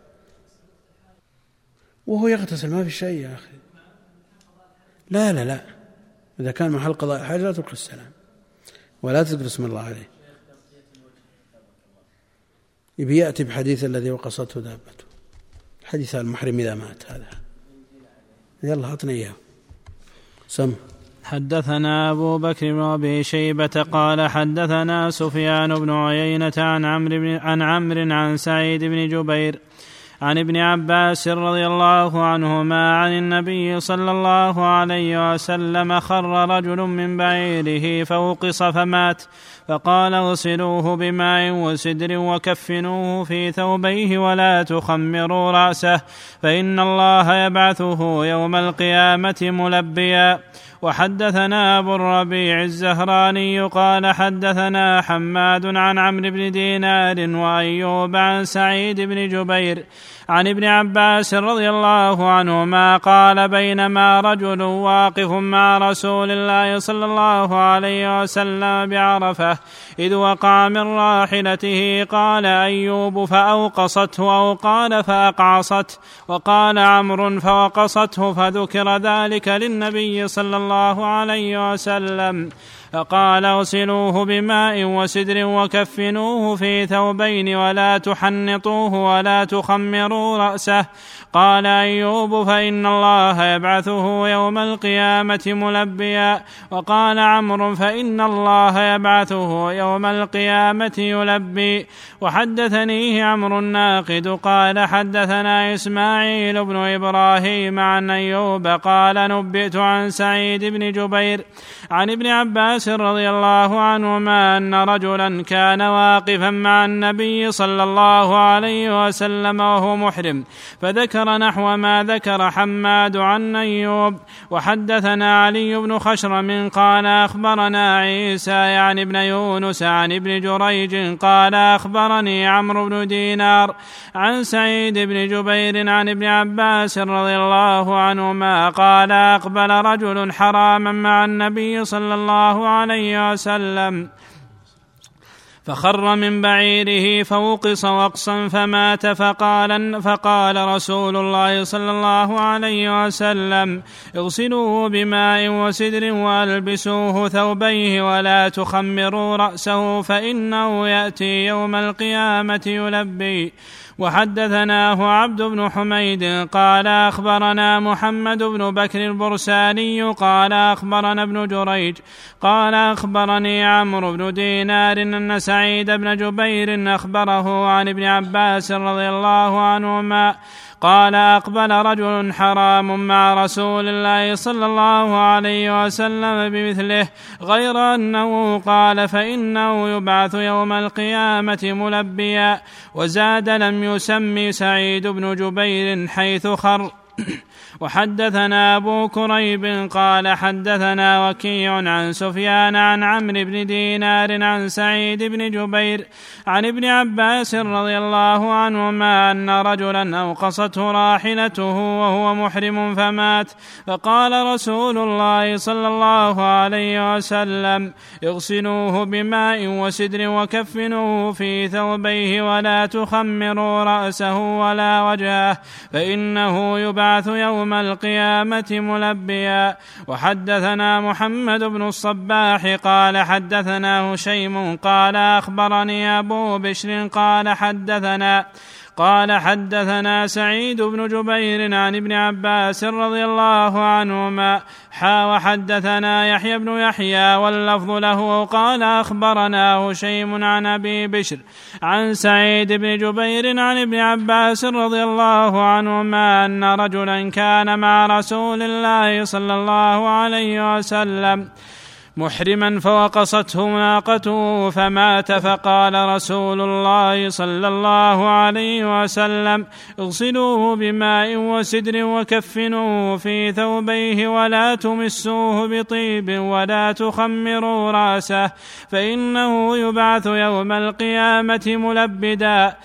وهو يغتسل ما في شيء يا أخي. لا لا لا إذا كان محل قضاء الحاجة لا تلقي السلام ولا تذكر اسم الله عليه. يبي يأتي بحديث الذي وقصته دابته، حديث المحرم إذا مات، هذا يلا أعطني إياه. سم. حدثنا أبو بكر بن أبي شيبة قال حدثنا سفيان بن عيينة عن عمرو عن عمرو عن سعيد بن جبير عن ابن عباس رضي الله عنهما عن النبي صلى الله عليه وسلم خر رجل من بعيره فوقص فمات، فقال اغسلوه بماء وسدر وكفنوه في ثوبيه ولا تخمروا رأسه فإن الله يبعثه يوم القيامة ملبيا. وحدثنا أبو الربيع الزهراني قال حدثنا حماد عن عمرو بن دينار وأيوب عن سعيد بن جبير عن ابن عباس رضي الله عنهما قال بينما رجل واقف مع رسول الله صلى الله عليه وسلم بعرفة إذ وقع من راحلته قال أيوب فأوقصته أو قال فأقعصته، وقال عمرو فوقصته، فذكر ذلك للنبي صلى الله عليه وسلم فقال اغسلوه بماء وسدر وكفنوه في ثوبين ولا تحنطوه ولا تخمروا رأسه. قال أيوب فإن الله يبعثه يوم القيامة ملبيا. وقال عمرو فإن الله يبعثه يوم القيامة يلبي. وحدثنيه عمرو الناقد قال حدثنا إسماعيل بن إبراهيم عن أيوب قال نبئت عن سعيد بن جبير عن ابن عباس رضي الله عنهما أن رجلا كان واقفا مع النبي صلى الله عليه وسلم وهو محرم، فذكر نحو ما ذكر حماد عن أيوب. وحدثنا علي بن خشرم قال أخبرنا عيسى يعني ابن يونس عن ابن جريج قال أخبرني عمرو بن دينار عن سعيد بن جبير عن ابن عباس رضي الله عنهما قال أقبل رجل حراما مع النبي صلى الله عليه وسلم فخر من بعيره فوقص وقصا فمات، فقال, فقال رسول الله صلى الله عليه وسلم اغسلوه بماء وسدر والبسوه ثوبيه ولا تخمروا رأسه فإنه يأتي يوم القيامة يلبي. وحدثناه عبد بن حميد قال أخبرنا محمد بن بكر البرساني قال أخبرنا ابن جريج قال أخبرني عمرو بن دينار أن سعيد بن جبير أخبره عن ابن عباس رضي الله عنهما قال أقبل رجل حرام مع رسول الله صلى الله عليه وسلم بمثله غير أنه قال فإنه يبعث يوم القيامة ملبيا. وزاد لم يسمي سعيد بن جبير حيث خر. وحدثنا أبو كريب قال حدثنا وكيع عن سفيان عن عمرو بن دينار عن سعيد بن جبير عن ابن عباس رضي الله عنهما أن رجلا أوقصته راحلته وهو محرم فمات، فقال رسول الله صلى الله عليه وسلم اغسلوه بماء وسدر وكفنوه في ثوبيه ولا تخمروا رأسه ولا وجهه فإنه يبعث يوم القيامة ملبيا. وحدثنا محمد بن الصباح قال حدثنا هشيم قال أخبرني أبو بشر قال حدثنا قال حدثنا سعيد بن جبير عن ابن عباس رضي الله عنهما حا وحدثنا يحيى بن يحيى واللفظ له قال أخبرنا هشيم عن أبي بشر عن سعيد بن جبير عن ابن عباس رضي الله عنهما أن رجلا كان مع رسول الله صلى الله عليه وسلم محرما فوقصته ناقته فمات، فقال رسول الله صلى الله عليه وسلم اغسلوه بماء وسدر وكفنوه في ثوبيه ولا تمسوه بطيب ولا تخمروا رأسه فإنه يبعث يوم القيامة ملبدا.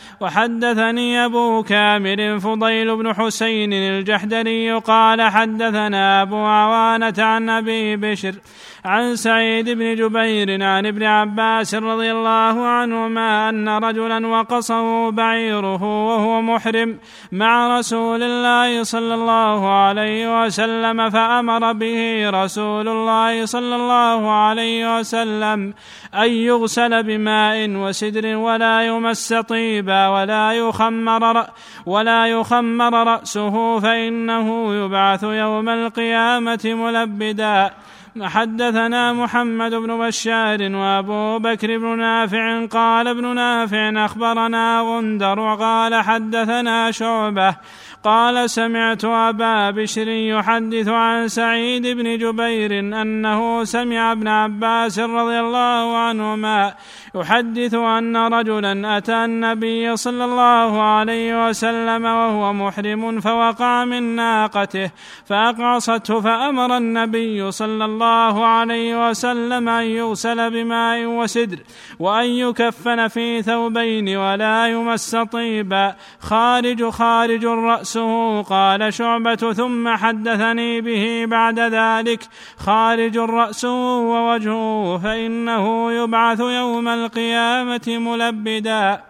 وحدثني أبو كامل فضيل بن حسين الجحدري قال حدثنا أبو عوانة عن أبي بشر عن سعيد بن جبير عن ابن عباس رضي الله عنهما أن رجلا وقصه بعيره وهو محرم مع رسول الله صلى الله عليه وسلم، فأمر به رسول الله صلى الله عليه وسلم أن يغسل بماء وسدر ولا يمس طيبا ولا يخمر ولا يخمر رأسه فإنه يبعث يوم القيامة ملبدا. حدثنا محمد بن بشار وأبو بكر بن نافع قال ابن نافع أخبرنا غندر قال حدثنا شعبة قال سمعت أبا بشر يحدث عن سعيد بن جبير أنه سمع ابن عباس رضي الله عنهما يحدث أن رجلا أتى النبي صلى الله عليه وسلم وهو محرم فوقع من ناقته فأقعصته فأمر النبي صلى الله عليه وسلم أن يغسل بماء وسدر وأن يكفن في ثوبين ولا يمس طيبا خارج خارج رأسه. قال شعبة ثم حدثني به بعد ذلك خارج رأسه ووجهه فإنه يبعث يوم القيامة ملبدا.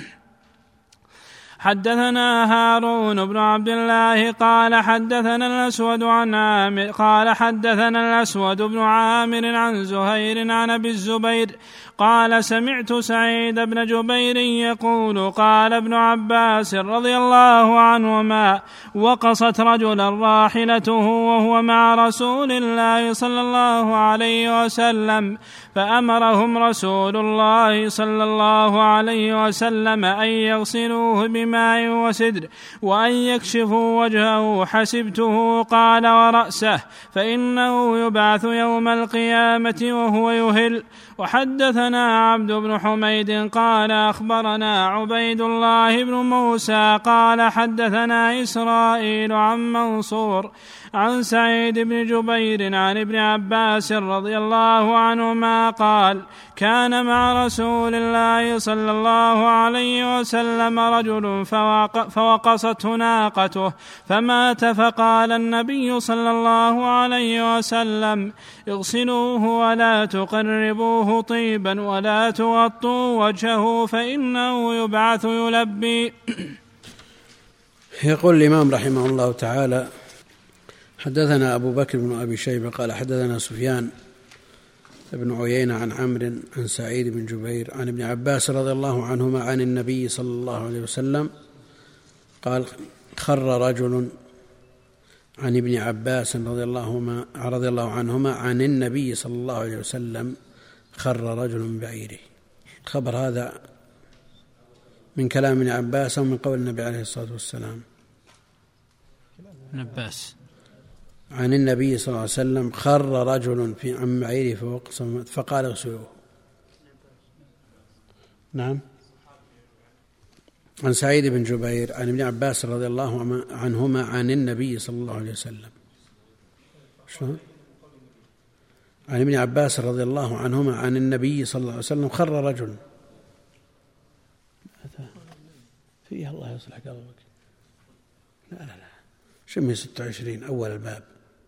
حدثنا هارون بن عبد الله قال حدثنا الأسود عن عامر قال حدثنا الأسود بن عامر عن زهير عن أبي الزبير قال سمعت سعيد بن جبير يقول قال ابن عباس رضي الله عنهما وقصت رجلا راحلته وهو مع رسول الله صلى الله عليه وسلم فأمرهم رسول الله صلى الله عليه وسلم أن يغسلوه بماء وسدر وأن يكشفوا وجهه حسبته قال ورأسه فإنه يبعث يوم القيامة وهو يهل. وحدثنا عبد بن حميد قال أخبرنا عبيد الله بن موسى قال حدثنا إسرائيل عن منصور عن سعيد بن جبير عن ابن عباس رضي الله عنهما قال كان مع رسول الله صلى الله عليه وسلم رجل فوقصته ناقته فمات فقال النبي صلى الله عليه وسلم اغسلوه ولا تقربوه طيبا ولا تغطوا وجهه فإنه يبعث يلبي. يقول الإمام رحمه الله تعالى حدثنا أبو بكر بن أبي شيبة قال حدثنا سفيان بن عيينة عن عمرو عن سعيد بن جبير عن ابن عباس رضي الله عنهما عن النبي صلى الله عليه وسلم قال خر رجل عن ابن عباس رضي الله رضي الله عنهما عن النبي صلى الله عليه وسلم خر رجل من بعيره. خبر هذا من كلام ابن عباس ومن قول النبي عليه الصلاة والسلام؟ ابن عباس عن النبي صلى الله عليه وسلم خر رجل في عن بعيره فوقص فقال اغسلوه. نعم. عن سعيد بن جبير عن ابن عباس رضي الله عنهما عن النبي صلى الله عليه وسلم. شلون؟ عن ابن عباس رضي الله عنهما عن النبي صلى الله عليه وسلم خر رجل. فيها الله يصلح قلبك. لا لا لا شمي ستة وعشرين أول الباب.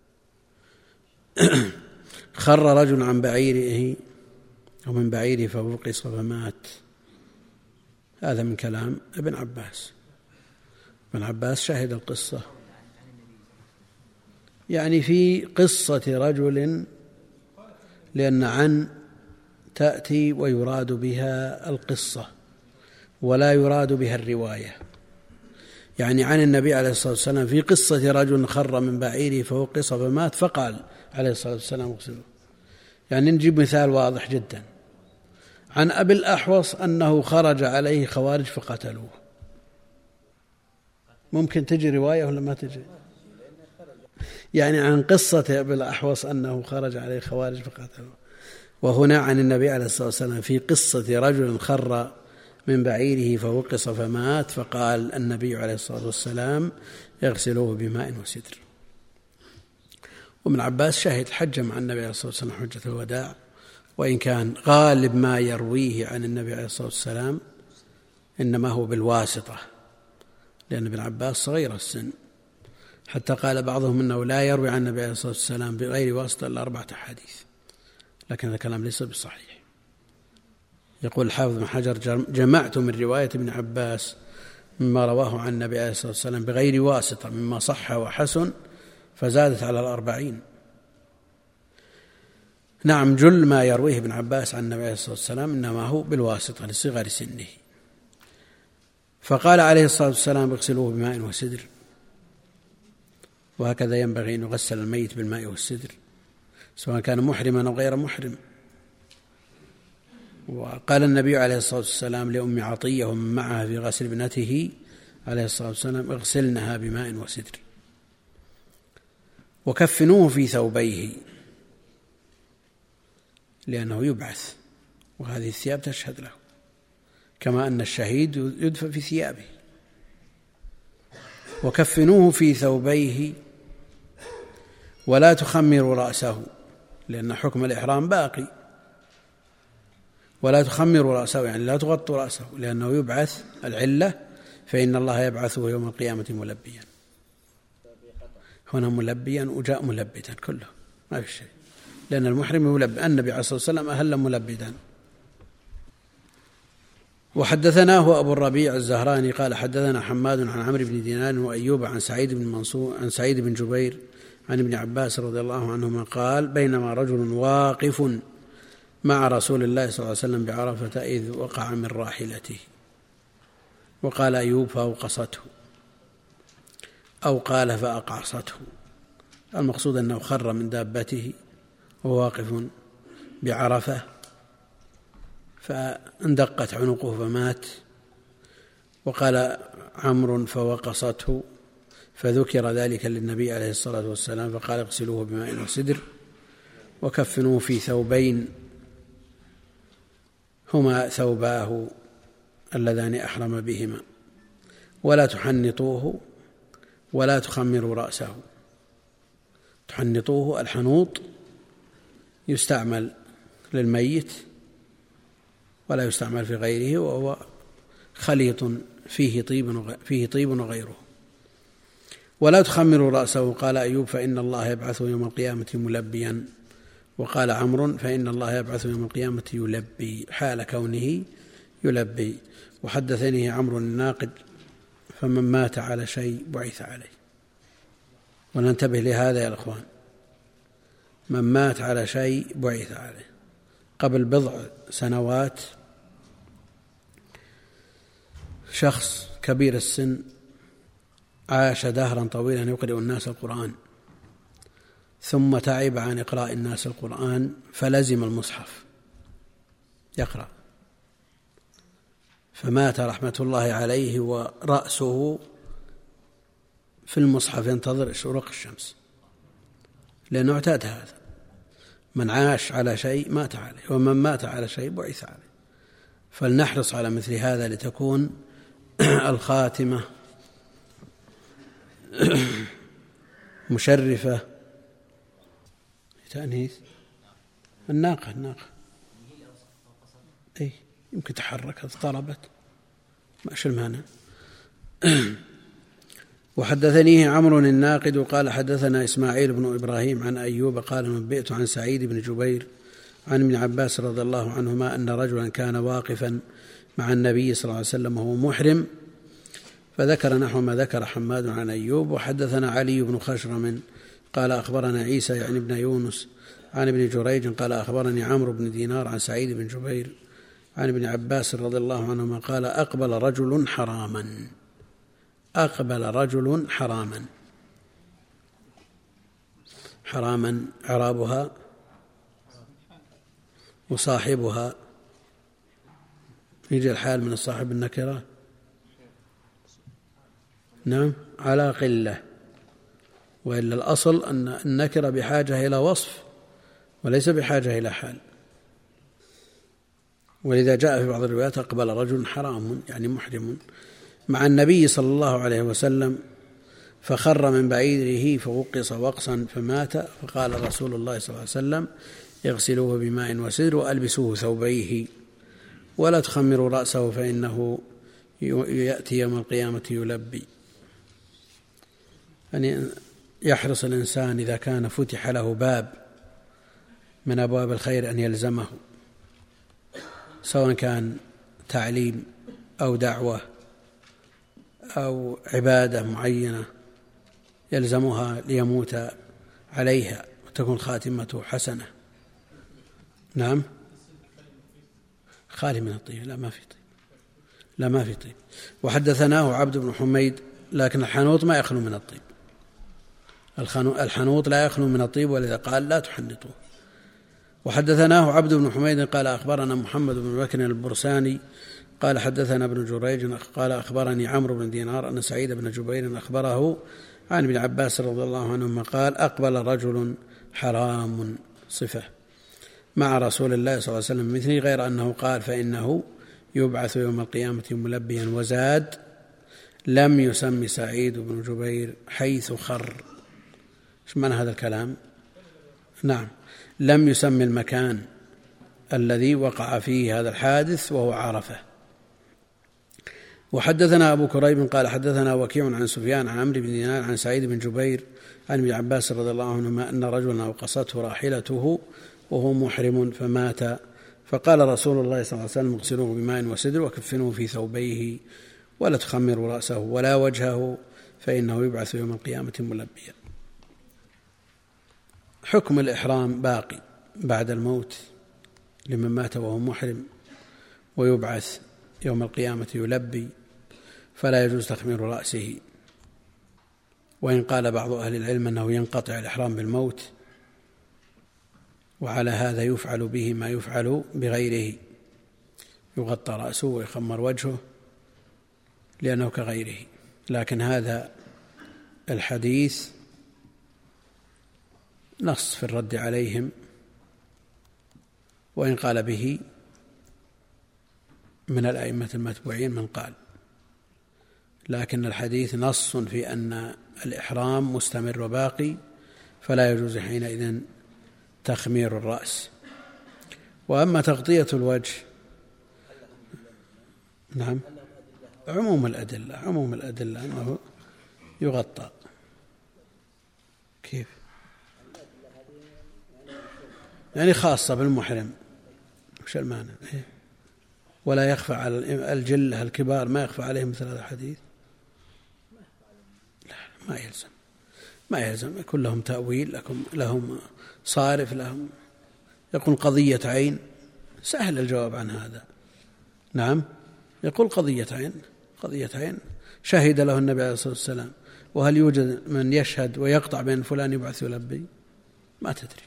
خر رجل عن بعيره ومن بعيره فوقص فمات. هذا من كلام ابن عباس. ابن عباس شاهد القصة، يعني في قصة رجل، لأن عن تأتي ويراد بها القصة ولا يراد بها الرواية. يعني عن النبي عليه الصلاة والسلام في قصة رجل خر من بعيره فوقص فمات فقال عليه الصلاة والسلام اغسلوه. يعني نجيب مثال واضح جدا. عن أبي الأحوص أنه خرج عليه خوارج فقتلوه. ممكن تجي رواية ولا ما تجي؟ يعني عن قصة أبي الأحوص أنه خرج عليه خوارج فقتلوه. وهنا عن النبي عليه الصلاة والسلام في قصة رجل خر من بعيره فوقص فمات فقال النبي عليه الصلاة والسلام يغسلوه بماء وسدر. وابن عباس شهد حج مع النبي عليه الصلاة والسلام حجة الوداع، وإن كان غالب ما يرويه عن النبي عليه الصلاة والسلام إنما هو بالواسطة، لأن ابن عباس صغير السن، حتى قال بعضهم إنه لا يروي عن النبي عليه الصلاة والسلام بغير واسطة إلا أربعة أحاديث، لكن هذا الكلام ليس بصحيح. يقول الحافظ بن حجر جمعت من رواية ابن عباس مما رواه عن النبي عليه الصلاة والسلام بغير واسطة مما صح وحسن فزادت على الأربعين. نعم، جل ما يرويه ابن عباس عن النبي عليه الصلاة والسلام إنما هو بالواسطة لصغر سنه. فقال عليه الصلاة والسلام اغسلوه بماء وسدر، وهكذا ينبغي أن يغسل الميت بالماء والسدر، سواء كان محرما أو غير محرم. وقال النبي عليه الصلاة والسلام لأم عطية ومن معها في غسل ابنته عليه الصلاة والسلام: اغسلنها بماء وسدر. وكفنوه في ثوبيه لأنه يبعث، وهذه الثياب تشهد له، كما أن الشهيد يدفن في ثيابه. وكفنوه في ثوبيه ولا تخمروا رأسه، لأن حكم الإحرام باقي. ولا تخمروا رأسه يعني لا تغطوا رأسه، لأنه يبعث، العلة فإن الله يبعثه يوم القيامة ملبيا. هنا ملبيا وجاء ملبدا كله، ما في شيء، لأن المحرم يلبي. النبي عليه الصلاة والسلام أهل ملبدا. وحدثناه أبو الربيع الزهراني قال حدثنا حماد عن عمرو بن دينار وأيوب عن سعيد بن منصور عن سعيد بن جبير عن ابن عباس رضي الله عنهما قال: بينما رجل واقف مع رسول الله صلى الله عليه وسلم بعرفة إذ وقع من راحلته. وقال أيوب: فأوقصته، أو قال فأقعصته. المقصود أنه خر من دابته وهو واقف بعرفة فاندقت عنقه فمات. وقال عمرو: فوقصته، فذكر ذلك للنبي عليه الصلاة والسلام فقال: اغسلوه بماء وسدر وكفنوه في ثوبين هما ثوباه اللذان أحرم بهما، ولا تحنطوه ولا تخمروا رأسه. تحنطوه، الحنوط يستعمل للميت ولا يستعمل في غيره، وهو خليط فيه طيب فيه طيب وغيره. ولا تخمروا رأسه. قال أيوب: فإن الله يبعثه يوم القيامة ملبيا. وقال عمرو: فإن الله يبعثه يوم القيامة يلبي، حال كونه يلبي. وحدثني عمرو الناقد: فمن مات على شيء بعث عليه. وننتبه لهذا يا الأخوان، من مات على شيء بعث عليه. قبل بضع سنوات شخص كبير السن عاش دهرا طويلا يقرأ الناس القرآن، ثم تعب عن إقراء الناس القرآن فلزم المصحف يقرأ، فمات رحمة الله عليه ورأسه في المصحف ينتظر شروق الشمس، لأنه اعتاد هذا. من عاش على شيء مات عليه، ومن مات على شيء بعث عليه. فلنحرص على مثل هذا لتكون الخاتمة مشرفة. تأنيث الناقة الناقة أي يمكن تحركت اضطربت، ما شو المعنى. وحدثنيه عمرو الناقد قال حدثنا إسماعيل بن إبراهيم عن أيوب قال نبئت عن سعيد بن جبير عن ابن عباس رضي الله عنهما أن رجلا كان واقفا مع النبي صلى الله عليه وسلم وهو محرم، فذكر نحو ما ذكر حماد عن أيوب. وحدثنا علي بن خشرم قال أخبرنا عيسى يعني ابن يونس عن ابن جريج قال أخبرني عمرو بن دينار عن سعيد بن جبير عن ابن عباس رضي الله عنهما قال أقبل رجل حراما أقبل رجل حراما حراما إعرابها وصاحبها يجي الحال من الصاحب النكرة. نعم على قلة، وإلا الأصل أن النكرة بحاجة إلى وصف وليس بحاجة إلى حال. ولذا جاء في بعض الروايات أقبل رجل حرام يعني محرم مع النبي صلى الله عليه وسلم فخر من بعيره فوقص وقصا فمات، فقال رسول الله صلى الله عليه وسلم اغسلوه بماء وسدر وألبسوه ثوبيه ولا تخمروا رأسه فإنه يأتي يوم القيامة يلبي. يعني يحرص الإنسان إذا كان فتح له باب من أبواب الخير أن يلزمه، سواء كان تعليم أو دعوة أو عبادة معينة يلزمها ليموت عليها وتكون خاتمته حسنة. نعم خالي من الطيب، لا ما في طيب، لا ما في طيب. وحدثناه عبد بن حميد لكن الحنوط ما يخلو من الطيب، الحنوط لا يخلو من الطيب، ولذا قال لا تحنطوه. وحدثناه عبد بن حميد قال أخبرنا محمد بن بكر البرساني قال حدثنا ابن جريج قال أخبرني عمرو بن دينار أن سعيد بن جبير أخبره عن ابن عباس رضي الله عنهما قال أقبل رجل حرام صفة مع رسول الله صلى الله عليه وسلم مثلي، غير أنه قال فإنه يبعث يوم القيامة ملبيا، وزاد لم يسم سعيد بن جبير حيث خر. ايش معنى هذا الكلام؟ نعم، لم يسم المكان الذي وقع فيه هذا الحادث وهو عرفة. وحدثنا أبو كريب قال حدثنا وكيع عن سفيان عن عمرو بن دينار عن سعيد بن جبير عن ابن عباس رضي الله عنهما أن رجلا أوقصته راحلته وهو محرم فمات، فقال رسول الله صلى الله عليه وسلم اغسلوه بماء وسدر وكفنوه في ثوبيه ولا تخمروا رأسه ولا وجهه فإنه يبعث يوم القيامة ملبيا. حكم الإحرام باقي بعد الموت لمن مات وهو محرم، ويبعث يوم القيامة يلبي، فلا يجوز تخمير رأسه. وإن قال بعض أهل العلم أنه ينقطع الإحرام بالموت، وعلى هذا يفعل به ما يفعل بغيره، يغطى رأسه ويخمر وجهه لأنه كغيره. لكن هذا الحديث نص في الرد عليهم، وإن قال به من الأئمة المتبوعين من قال، لكن الحديث نص في أن الإحرام مستمر وباقي، فلا يجوز حينئذ تخمير الرأس. وأما تغطية الوجه، نعم، عموم الأدلة عموم الأدلة أنه يغطى. كيف؟ يعني خاصة بالمحرم، وش المعنى؟ إيه؟ ولا يخفى على الجلة الكبار، ما يخفى عليهم مثل هذا الحديث؟ لا، ما يلزم ما يلزم يكون لهم تأويل، لهم, لهم صارف، لهم يقول قضية عين، سهل الجواب عن هذا. نعم، يقول قضية عين قضية عين شهد له النبي عليه الصلاة والسلام، وهل يوجد من يشهد ويقطع بين فلان يبعث يلبي؟ ما تدري.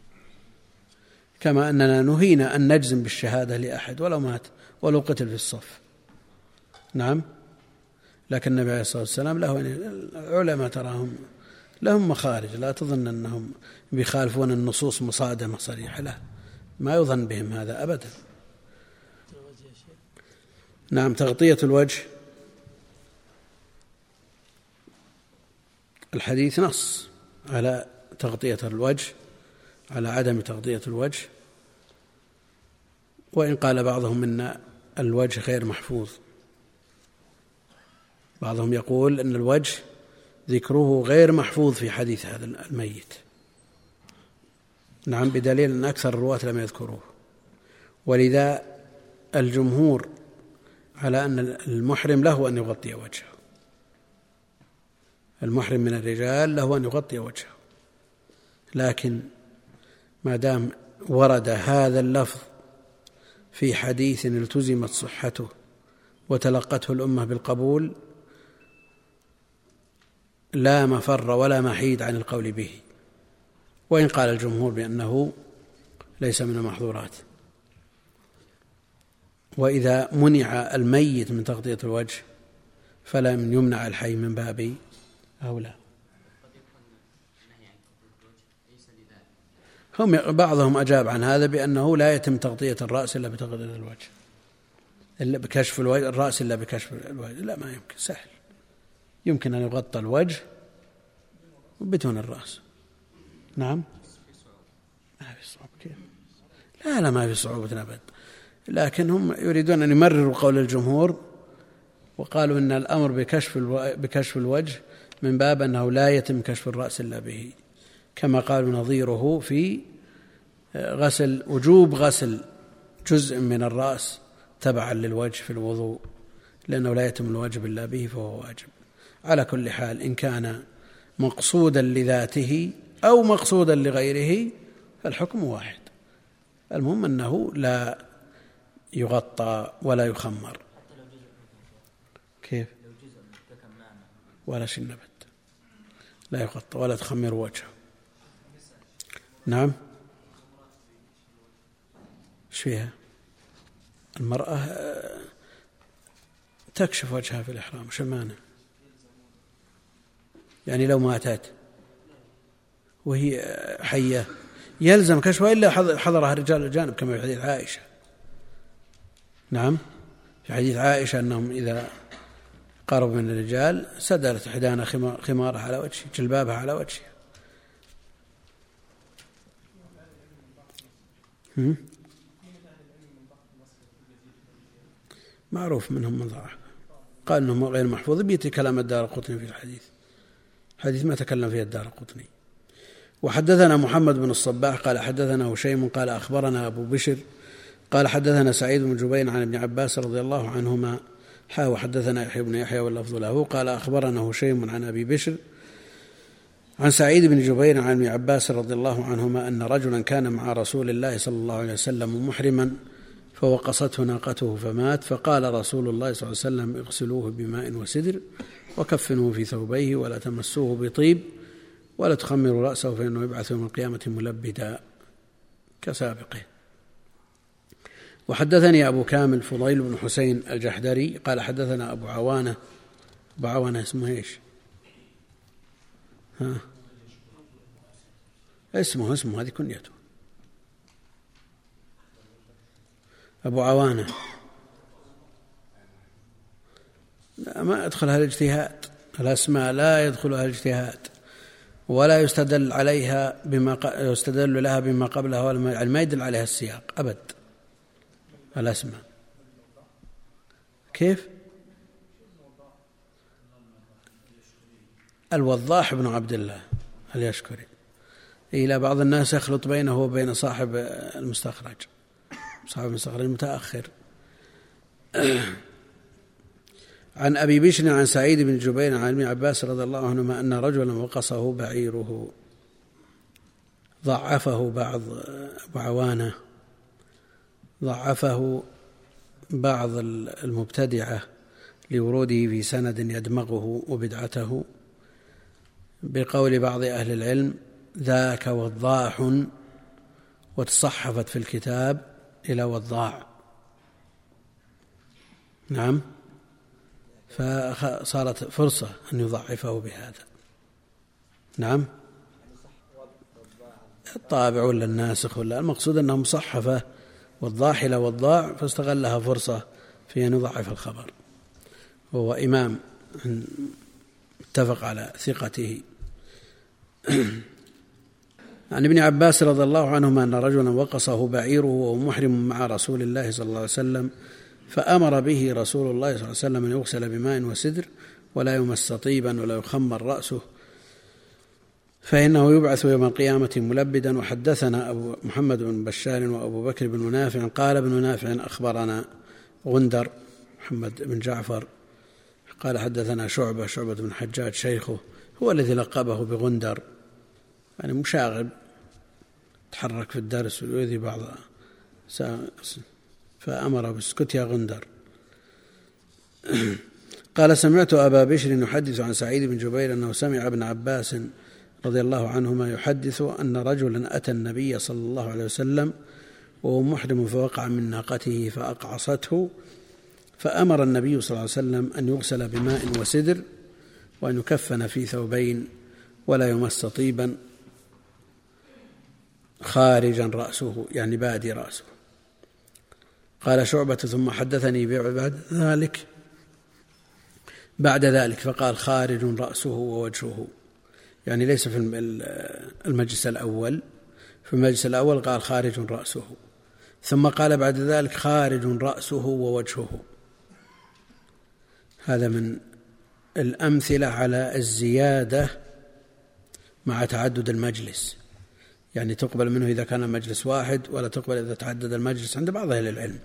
كما أننا نهينا أن نجزم بالشهادة لأحد ولو مات ولو قتل في الصف. نعم، لكن النبي عليه الصلاة والسلام له، العلماء تراهم لهم مخارج، لا تظن أنهم بيخالفون النصوص مصادمة صريحة، لا، ما يظن بهم هذا أبدا. نعم، تغطية الوجه الحديث نص على تغطية الوجه، على عدم تغطية الوجه. وإن قال بعضهم إن الوجه غير محفوظ، بعضهم يقول أن الوجه ذكره غير محفوظ في حديث هذا الميت. نعم، بدليل أن أكثر الرواة لم يذكروه. ولذا الجمهور على أن المحرم له أن يغطي وجهه، المحرم من الرجال له أن يغطي وجهه، لكن ما دام ورد هذا اللفظ في حديث التزمت صحته وتلقته الأمة بالقبول، لا مفر ولا محيد عن القول به، وإن قال الجمهور بأنه ليس من المحظورات. وإذا منع الميت من تغطية الوجه فلم يمنع الحي من باب أولى. هم بعضهم أجاب عن هذا بأنه لا يتم تغطية الرأس إلا بتغطية الوجه، إلا بكشف الوجه الرأس إلا بكشف الوجه. لا، ما يمكن، سهل، يمكن أن يغطى الوجه بدون الرأس. نعم، ما في صعوبة. كيف؟ لا لا ما في صعوبة أبدا، لكن هم يريدون أن يمرروا قول الجمهور، وقالوا إن الأمر بكشف بكشف الوجه من باب أنه لا يتم كشف الرأس إلا به، كما قالوا نظيره في غسل وجوب غسل جزء من الرأس تبعا للوجه في الوضوء، لأنه لا يتم الواجب إلا به فهو واجب. على كل حال، إن كان مقصودا لذاته أو مقصودا لغيره فالحكم واحد، المهم أنه لا يغطى ولا يخمر. كيف؟ ولا شيء نبت، لا يغطى ولا تخمر وجهه. نعم. ايش فيها؟ المرأة تكشف وجهها في الإحرام، وش المانع؟ يعني لو ماتت وهي حية يلزم كشفها إلا حضرها رجال الجانب كما في حديث عائشة. نعم، في حديث عائشة أنهم إذا قربوا من الرجال سدلت إحدانا خمارها على وجهها، جلبابها على وجهها. معروف منهم من ضعف، قال أنه غير محفوظ. بيتي كلام الدارقطني في الحديث، حديث ما تكلم فيه الدارقطني. وحدثنا محمد بن الصباح قال حدثنا هشيم قال أخبرنا أبو بشر قال حدثنا سعيد بن جبير عن ابن عباس رضي الله عنهما حا وحدثنا يحيى بن يحيى واللفظ له قال أخبرنا هشيم عن أبي بشر عن سعيد بن جبير عن ابن عباس رضي الله عنهما أن رجلا كان مع رسول الله صلى الله عليه وسلم محرما فوقصته ناقته فمات، فقال رسول الله صلى الله عليه وسلم اغسلوه بماء وسدر وكفنوه في ثوبيه ولا تمسوه بطيب ولا تخمروا رأسه فإنه يبعث يوم القيامة ملبدا كسابقه. وحدثني أبو كامل فضيل بن حسين الجحدري قال حدثنا أبو عوانة. أبو عوانة اسمه إيش؟ ها اسمه اسمه هذه كنيته أبو عوانة. لا ما يدخلها الاجتهاد، الأسماء لا يدخلها الاجتهاد ولا يستدل عليها بما يستدل لها بما قبلها ولا ما يدل عليها السياق أبد. الأسماء كيف؟ الوضاح بن عبد الله اليشكري. إلى بعض الناس يخلط بينه وبين صاحب المستخرج، صاحب المستخرج المتأخر. عن أبي بشر عن سعيد بن جبير عن ابن عباس رضي الله عنهما أن رجلا وقصه بعيره. ضعفه بعض أبو عوانة ضعفه بعض المبتدعة لوروده في سند يدمغه وبدعته بقول بعض أهل العلم ذاك وضاح، وتصحفت في الكتاب إلى وضاع. نعم، فصارت فرصة أن يضعفه بهذا. نعم، الطابع ولا الناسخ ولا المقصود أنه مصحفة وضاح إلى وضاع، فاستغلها فرصة في أن يضعف الخبر. وهو إمام اتفق على ثقته. عن ابن عباس رضي الله عنهما أن رجلا وقصه بعيره وهو محرم مع رسول الله صلى الله عليه وسلم، فأمر به رسول الله صلى الله عليه وسلم أن يغسل بماء وسدر ولا يمس طيبا ولا يخمر رأسه فإنه يبعث يوم القيامة ملبدا. وحدثنا أبو محمد بن بشار وأبو بكر بن نافع قال ابن نافع أخبرنا غندر محمد بن جعفر قال حدثنا شعبة شعبة بن حجاج شيخه هو الذي لقبه بغندر، يعني مشاغب تحرك في الدرس ويؤذي بعض، فأمر بالسكوت يا غندر. قال سمعت أبا بشر يحدث عن سعيد بن جبير أنه سمع ابن عباس رضي الله عنهما يحدث أن رجلا أتى النبي صلى الله عليه وسلم وهو محرم فوقع من ناقته فأقعصته، فأمر النبي صلى الله عليه وسلم أن يغسل بماء وسدر وأن يكفن في ثوبين ولا يمس طيبا خارجا رأسه، يعني بادي رأسه. قال شعبة ثم حدثني بعد ذلك بعد ذلك فقال خارج رأسه ووجهه، يعني ليس في المجلس الأول، في المجلس الأول قال خارج رأسه، ثم قال بعد ذلك خارج رأسه ووجهه. هذا من الأمثلة على الزيادة مع تعدد المجلس، يعني تقبل منه إذا كان مجلس واحد ولا تقبل إذا تعدد المجلس عند بعض أهل العلم.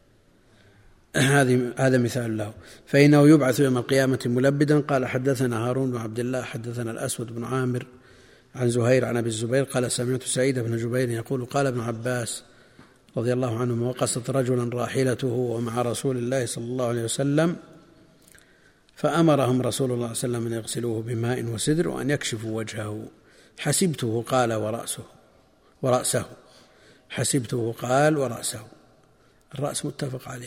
هذا مثال له. فإنه يبعث يوم القيامة ملبدا. قال حدثنا هارون بن عبد الله حدثنا الأسود بن عامر عن زهير عن أبي الزبير قال سمعت سعيد بن جبير يقول قال ابن عباس رضي الله عنه وقصت رجلا راحلته ومع رسول الله صلى الله عليه وسلم فأمرهم رسول الله صلى الله عليه وسلم أن يغسلوه بماء وسدر وأن يكشفوا وجهه. حسبته قال ورأسه ورأسه حسبته قال ورأسه، الرأس متفق عليه.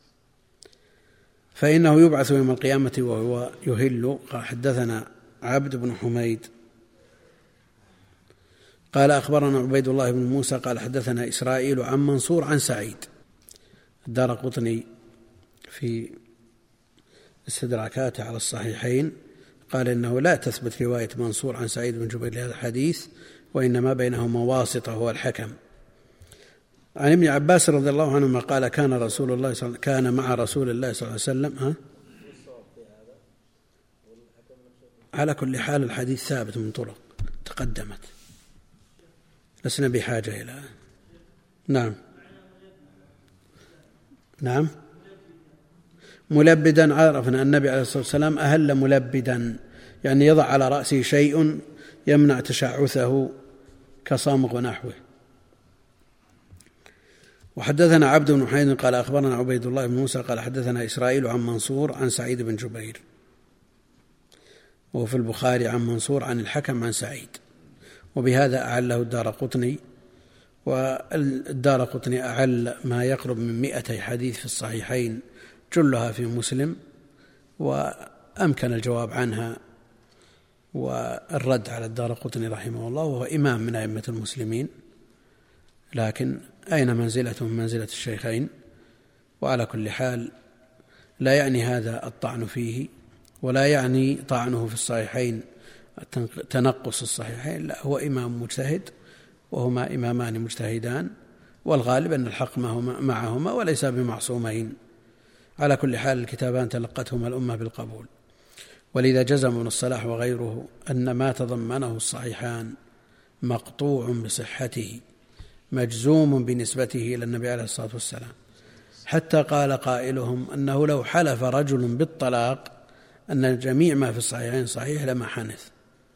فإنه يبعث يوم القيامة وهو يهل. قال حدثنا عبد بن حميد قال أخبرنا عبيد الله بن موسى قال حدثنا إسرائيل عن منصور عن سعيد. الدارقطني في استدراكاته على الصحيحين قال إنه لا تثبت رواية منصور عن سعيد بن جبير لهذا الحديث، وإنما بينهما واسطة هو الحكم. عن ابن عباس رضي الله عنهما قال كان رسول الله صل... كان مع رسول الله صلى الله عليه وسلم ها؟ على كل حال الحديث ثابت من طرق تقدمت، لسنا بحاجة إلى. نعم نعم ملبدا. عرفنا أن النبي عليه الصلاة والسلام أهل ملبدا، يعني يضع على رأسه شيء يمنع تشعثه كصامغ ونحوه. وحدثنا عبد بن حميد قال أخبرنا عبيد الله بن موسى قال حدثنا إسرائيل عن منصور عن سعيد بن جبير، وفي البخاري عن منصور عن الحكم عن سعيد، وبهذا أعله الدارقطني. والدارقطني أعل ما يقرب من مئتي حديث في الصحيحين جلها في مسلم، وأمكن الجواب عنها والرد على الدارقطني رحمه الله، وهو إمام من أئمة المسلمين، لكن أين منزلته من منزلة الشيخين؟ وعلى كل حال لا يعني هذا الطعن فيه، ولا يعني طعنه في الصحيحين تنقص الصحيحين، لا، هو إمام مجتهد وهما إمامان مجتهدان، والغالب أن الحق معهما وليس بمعصومين. على كل حال الكتابان تلقتهما الأمة بالقبول، ولذا جزم ابن الصلاح وغيره أن ما تضمنه الصحيحان مقطوع بصحته مجزوم بنسبته إلى النبي عليه الصلاة والسلام، حتى قال قائلهم أنه لو حلف رجل بالطلاق أن جميع ما في الصحيحين صحيح لما حنث.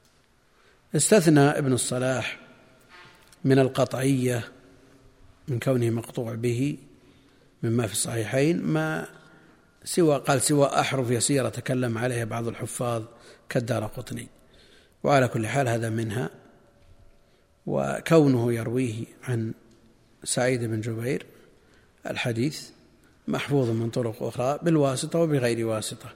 استثنى ابن الصلاح من القطعية من كونه مقطوع به مما في الصحيحين ما سوى قال سوى أحرف يسيرة تكلم عليها بعض الحفاظ كالدارقطني. وعلى كل حال هذا منها، وكونه يرويه عن سعيد بن جبير الحديث محفوظ من طرق أخرى بالواسطة وبغير واسطة.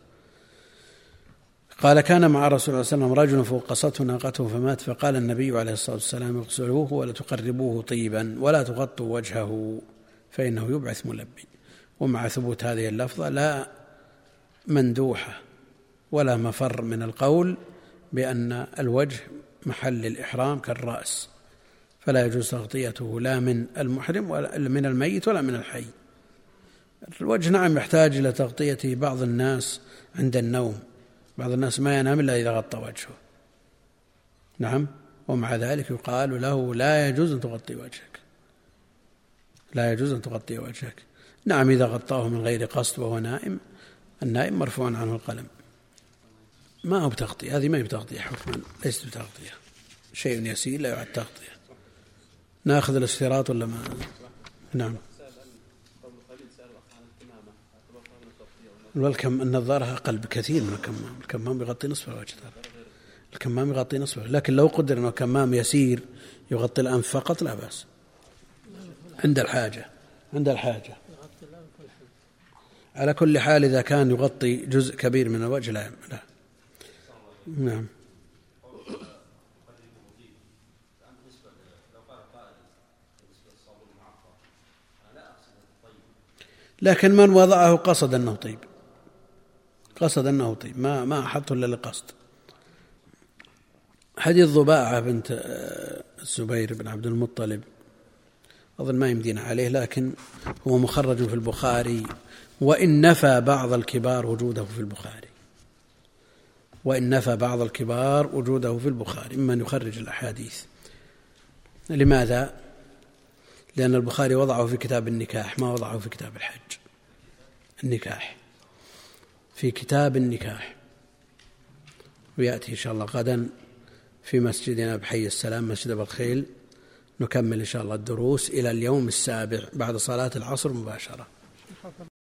قال كان مع رسول الله صلى الله عليه وسلم رجل فوقصته ناقته فمات، فقال النبي عليه الصلاة والسلام اغسلوه ولا تقربوه طيبا ولا تغطوا وجهه فإنه يبعث ملبي. ومع ثبوت هذه اللفظة لا مندوحة ولا مفر من القول بأن الوجه محل الإحرام كالرأس، فلا يجوز تغطيته لا من المحرم ولا من الميت ولا من الحي. الوجه نعم يحتاج إلى تغطيته بعض الناس عند النوم، بعض الناس ما ينام إلا إذا غطى وجهه، نعم، ومع ذلك يقال له لا يجوز أن تغطي وجهك، لا يجوز أن تغطي وجهك. نعم إذا غطاه من غير قصد وهو نائم، النائم مرفوع عنه القلم، ما هو بتغطية، هذه ما هي بتغطية حكما، ليست بتغطية، شيء يسير لا يعد تغطية. ناخذ الاستيراد ولا ما؟ نعم. والكم النظارة أقل بكثير من الكمام، الكمام يغطي نصف الوجه، الكمام يغطي نصفه، لكن لو قدر أنه كمام يسير يغطي الأنف فقط لا بأس عند الحاجة، عند الحاجة. على كل حال إذا كان يغطي جزء كبير من الوجه لا, لا. نعم. لكن من وضعه قصد أنه طيب، قصد أنه طيب، ما ما أحطه إلا لقصد. حديث ضباعة بنت الزبير بن عبد المطلب أظن ما يمدينا عليه، لكن هو مخرج في البخاري، وإن نفى بعض الكبار وجوده في البخاري، وإن نفى بعض الكبار وجوده في البخاري ممن يخرج الأحاديث. لماذا؟ لأن البخاري وضعه في كتاب النكاح، ما وضعه في كتاب الحج. النكاح في كتاب النكاح، ويأتي إن شاء الله غدا في مسجدنا بحي السلام مسجد أبو الخيل نكمل إن شاء الله الدروس إلى اليوم السابع بعد صلاة العصر مباشرة.